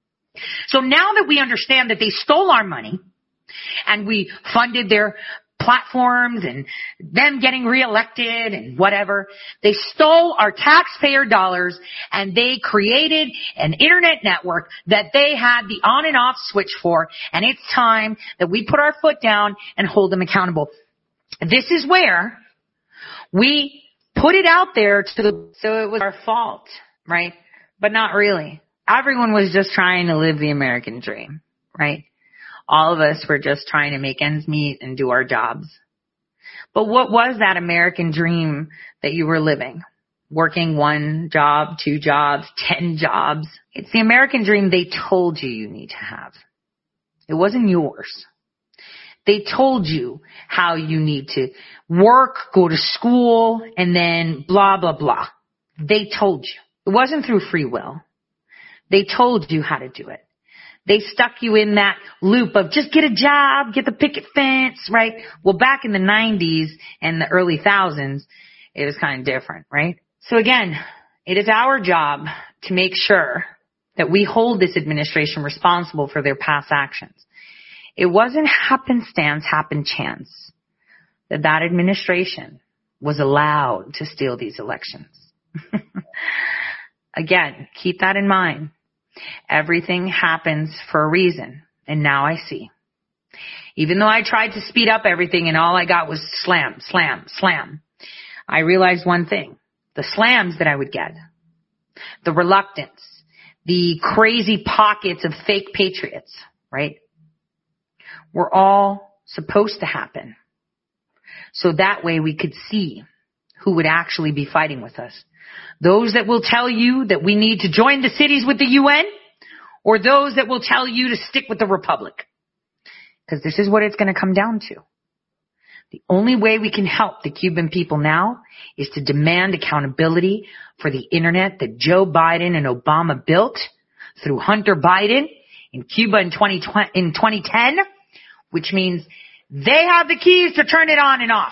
So now that we understand that they stole our money and we funded their platforms and them getting reelected and whatever, they stole our taxpayer dollars and they created an internet network that they had the on and off switch for, and it's time that we put our foot down and hold them accountable. This is where we put it out there to the, so it was our fault, right? But not really. Everyone was just trying to live the American dream, right? All of us were just trying to make ends meet and do our jobs. But what was that American dream that you were living? working one job, two jobs, ten jobs. It's the American dream they told you you need to have. It wasn't yours. They told you how you need to work, go to school, and then blah, blah, blah. They told you. It wasn't through free will. They told you how to do it. They stuck you in that loop of just get a job, get the picket fence, right? Well, back in the nineties and the early thousands, it was kind of different, right? So again, it is our job to make sure that we hold this administration responsible for their past actions. It wasn't happenstance, happen chance that that administration was allowed to steal these elections. Again, keep that in mind. Everything happens for a reason, and now I see. Even though I tried to speed up everything and all I got was slam, slam, slam, I realized one thing. The slams that I would get, the reluctance, the crazy pockets of fake patriots, right, were all supposed to happen. So that way we could see who would actually be fighting with us. Those that will tell you that we need to join the cities with the U N, or those that will tell you to stick with the Republic. Because this is what it's going to come down to. The only way we can help the Cuban people now is to demand accountability for the internet that Joe Biden and Obama built through Hunter Biden in Cuba in twenty ten, which means they have the keys to turn it on and off.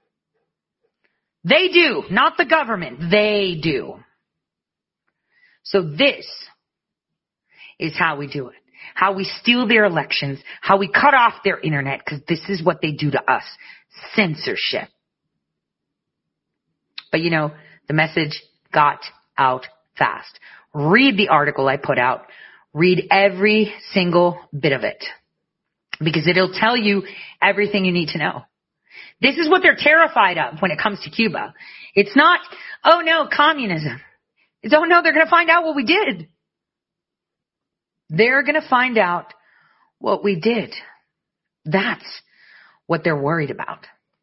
They do, not the government. They do. So this is how we do it. How we steal their elections, how we cut off their internet, because this is what they do to us. Censorship. But you know, the message got out fast. Read the article I put out. Read every single bit of it. Because it'll tell you everything you need to know. This is what they're terrified of when it comes to Cuba. It's not, oh no, communism. It's, oh no, they're going to find out what we did. They're going to find out what we did. That's what they're worried about.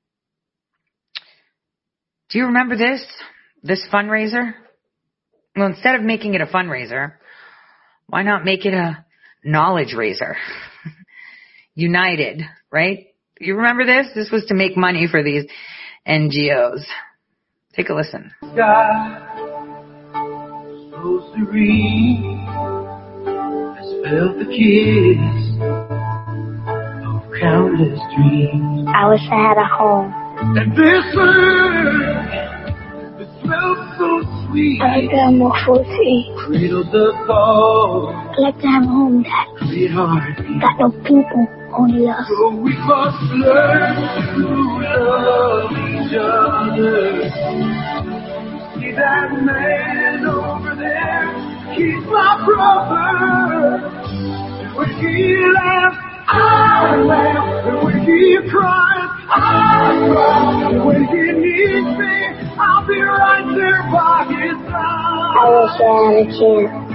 Do you remember this? This fundraiser? Well, instead of making it a fundraiser, why not make it a knowledge raiser? United, right? You remember this? This was to make money for these N G Os. Take a listen. Sky, so serene, has felt the kiss of countless dreams. I wish I had a home. And this earth, it smells so sweet. I like to have more food. Cradles of thought. I like to have a home, Dad. Sweetheart. Got no people. Only us. So we must learn to love each other. See that man over there? He's my brother. And when he laughs, I laugh. And when he cries, I cry. And when he needs me, I'll be right there by his side. I wish I had a chance.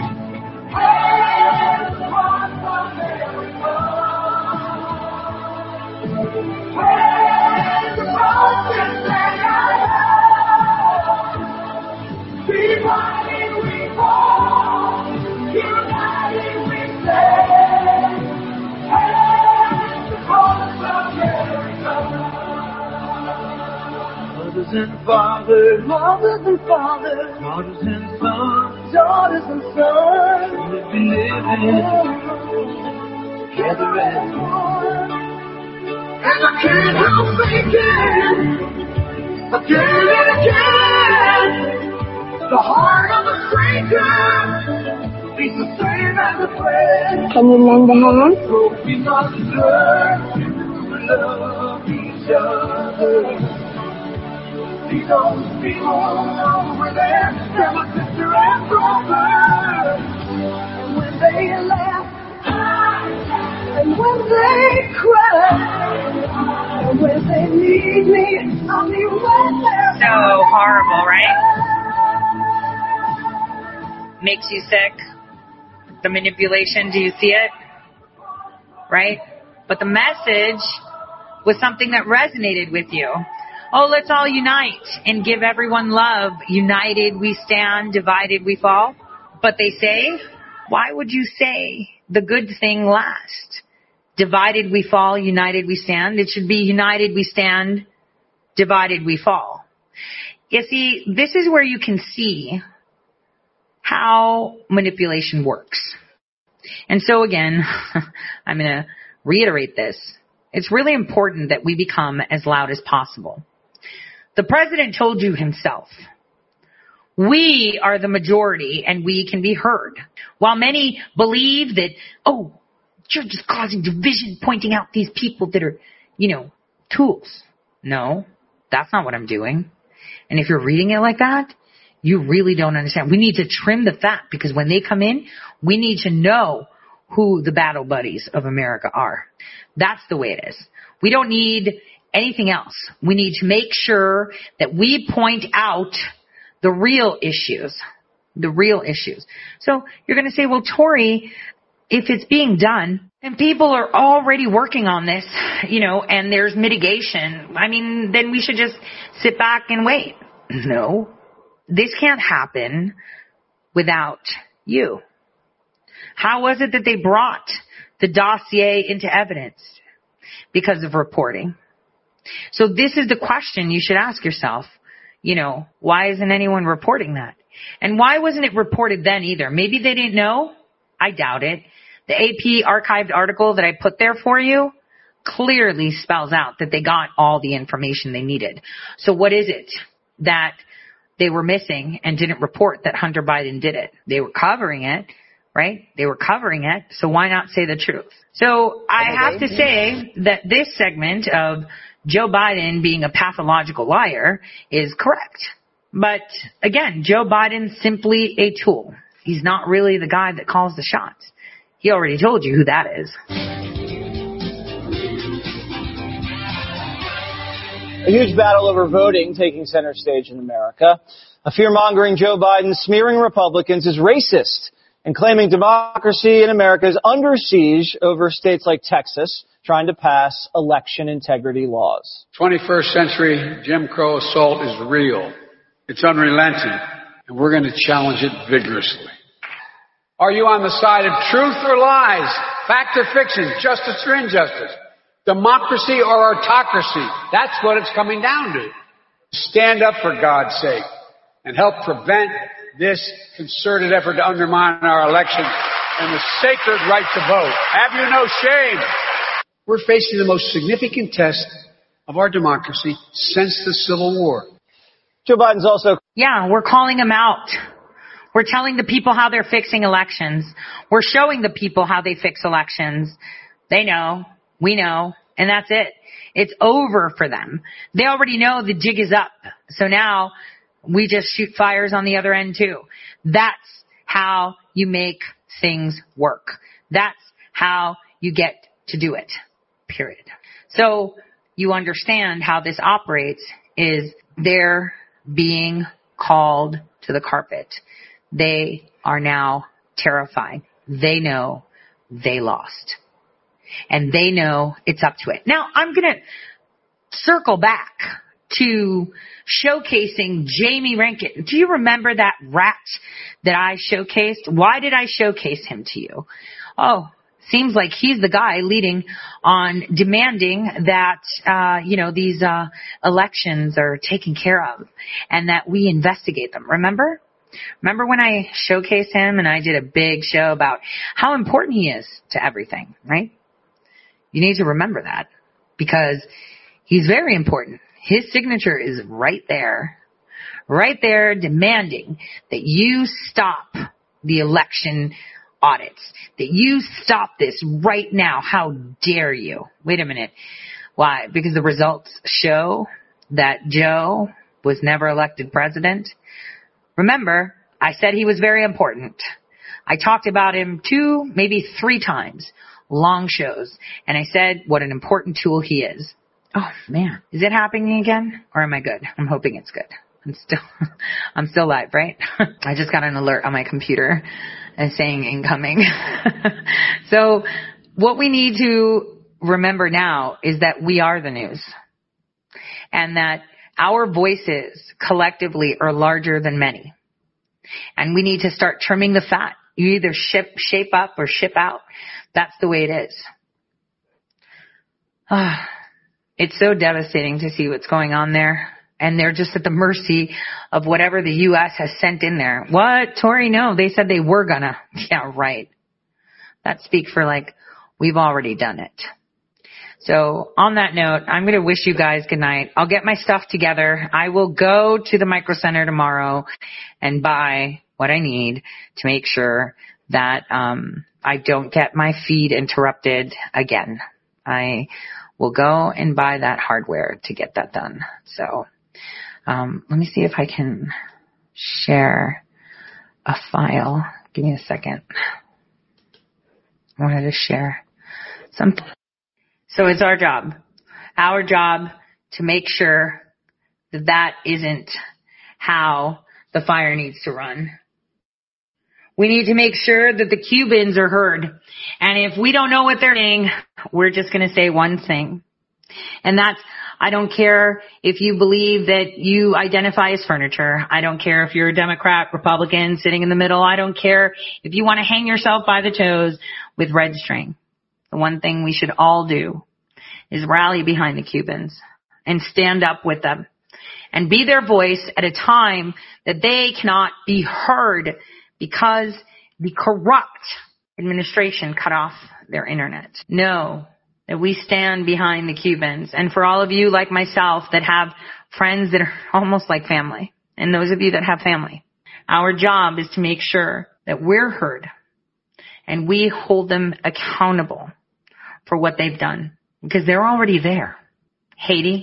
Mothers and fathers, mothers and fathers, daughters and sons, daughters and sons, we'll be living together as one. And I can't help thinking, again and again, the heart of a stranger is the same as a friend. Can you lend a hand? So we must learn to love each other. See those people over there, they're my sister and brother. And when they laugh, and when they cry, and when they need me, I'll be right there. So horrible, right? Makes you sick. The manipulation, do you see it? Right? But the message was something that resonated with you. oh, let's all unite and give everyone love. United we stand, divided we fall. But they say, why would you say the good thing last? Divided we fall, united we stand. It should be united we stand, divided we fall. You see, this is where you can see how manipulation works. And so again, I'm going to reiterate this. It's really important that we become as loud as possible. The president told you himself, we are the majority and we can be heard. While many believe that, oh, you're just causing division, pointing out these people that are, you know, tools. No, that's not what I'm doing. And if you're reading it like that, you really don't understand. We need to trim the fat because when they come in, we need to know who the battle buddies of America are. That's the way it is. We don't need anything else. We need to make sure that we point out the real issues, the real issues. So you're going to say, well, Tori, if it's being done and people are already working on this, you know, and there's mitigation, I mean, then we should just sit back and wait. No, this can't happen without you. How was it that they brought the dossier into evidence? Because of reporting. So this is the question you should ask yourself. You know, why isn't anyone reporting that? And why wasn't it reported then either? Maybe they didn't know. I doubt it. The A P archived article that I put there for you clearly spells out that they got all the information they needed. So what is it that they were missing and didn't report that Hunter Biden did it? They were covering it, right? They were covering it. So why not say the truth? So I have to say that this segment of Joe Biden being a pathological liar is correct. But again, Joe Biden's simply a tool. He's not really the guy that calls the shots. He already told you who that is. A huge battle over voting taking center stage in America. A fear-mongering Joe Biden smearing Republicans as racist and claiming democracy in America is under siege over states like Texas trying to pass election integrity laws. twenty-first century Jim Crow assault is real. It's unrelenting, and we're going to challenge it vigorously. Are you on the side of truth or lies, fact or fiction, justice or injustice, democracy or autocracy? That's what it's coming down to. Stand up for God's sake and help prevent this concerted effort to undermine our election and the sacred right to vote. Have you no shame? We're facing the most significant test of our democracy since the Civil War. Joe Biden's also... Yeah, we're calling him out. We're telling the people how they're fixing elections. We're showing the people how they fix elections. They know. We know. And that's it. It's over for them. They already know the jig is up. So now we just shoot fires on the other end too. That's how you make things work. That's how you get to do it. Period. So you understand how this operates is they're being called to the carpet. They are now terrified. They know they lost. And they know it's up to it. Now, I'm going to circle back to showcasing Jamie Rankin. Do you remember that rat that I showcased? Why did I showcase him to you? Oh, seems like he's the guy leading on demanding that, uh, you know, these uh, elections are taken care of and that we investigate them. Remember? Remember when I showcased him and I did a big show about how important he is to everything, right? You need to remember that because he's very important. His signature is right there, right there demanding that you stop the election audits, that you stop this right now. How dare you? Wait a minute. Why? Because the results show that Joe was never elected president. Remember, I said he was very important. I talked about him two, maybe three times, long shows, and I said what an important tool he is. Oh man, is it happening again? Or am I good? I'm hoping it's good. I'm still, I'm still live, right? I just got an alert on my computer and saying incoming. So what we need to remember now is that we are the news and that Our voices collectively are larger than many. And we need to start trimming the fat. You either ship, shape up or ship out. That's the way it is. Ah, it's so devastating to see what's going on there. And they're just at the mercy of whatever the U S has sent in there. What? Tori, no, they said they were gonna. Yeah, right. That speaks for like, we've already done it. So on that note, I'm going to wish you guys good night. I'll get my stuff together. I will go to the Micro Center tomorrow and buy what I need to make sure that um I don't get my feed interrupted again. I will go and buy that hardware to get that done. So um let me see if I can share a file. Give me a second. I wanted to share something. So it's our job, our job to make sure that that isn't how the fire needs to run. We need to make sure that the Cubans are heard. And if we don't know what they're saying, we're just going to say one thing. And that's, I don't care if you believe that you identify as furniture. I don't care if you're a Democrat, Republican, sitting in the middle. I don't care if you want to hang yourself by the toes with red string. The one thing we should all do is rally behind the Cubans and stand up with them and be their voice at a time that they cannot be heard because the corrupt administration cut off their internet. Know that we stand behind the Cubans. And for all of you like myself that have friends that are almost like family, and those of you that have family, our job is to make sure that we're heard and we hold them accountable for what they've done, because they're already there. Haiti,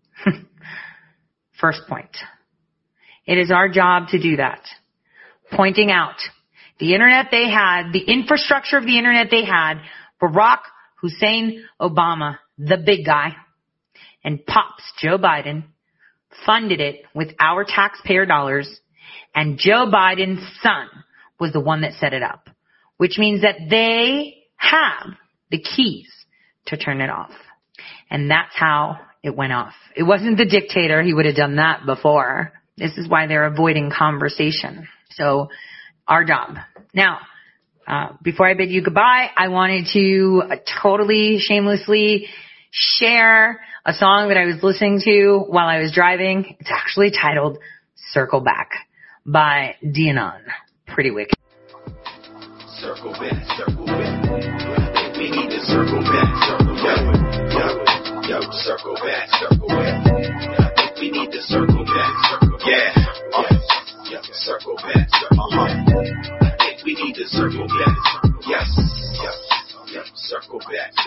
first point. It is our job to do that. Pointing out the internet they had, the infrastructure of the internet they had, Barack Hussein Obama, the big guy, and Pops Joe Biden funded it with our taxpayer dollars, and Joe Biden's son was the one that set it up, which means that they have the keys to turn it off. And that's how it went off. It wasn't the dictator. He would have done that before. This is why they're avoiding conversation. So our job. Now, uh, before I bid you goodbye, I wanted to uh, totally shamelessly share a song that I was listening to while I was driving. It's actually titled Circle Back by Dianon. Pretty wicked. Circle back, circle back. We need to circle back, circle back. Yo, yo, circle back, circle back. I think we need to circle back, circle back. Yeah, uh, yeah, circle back, circle back. I think we need to circle back. Yes, yeah, yeah, circle back.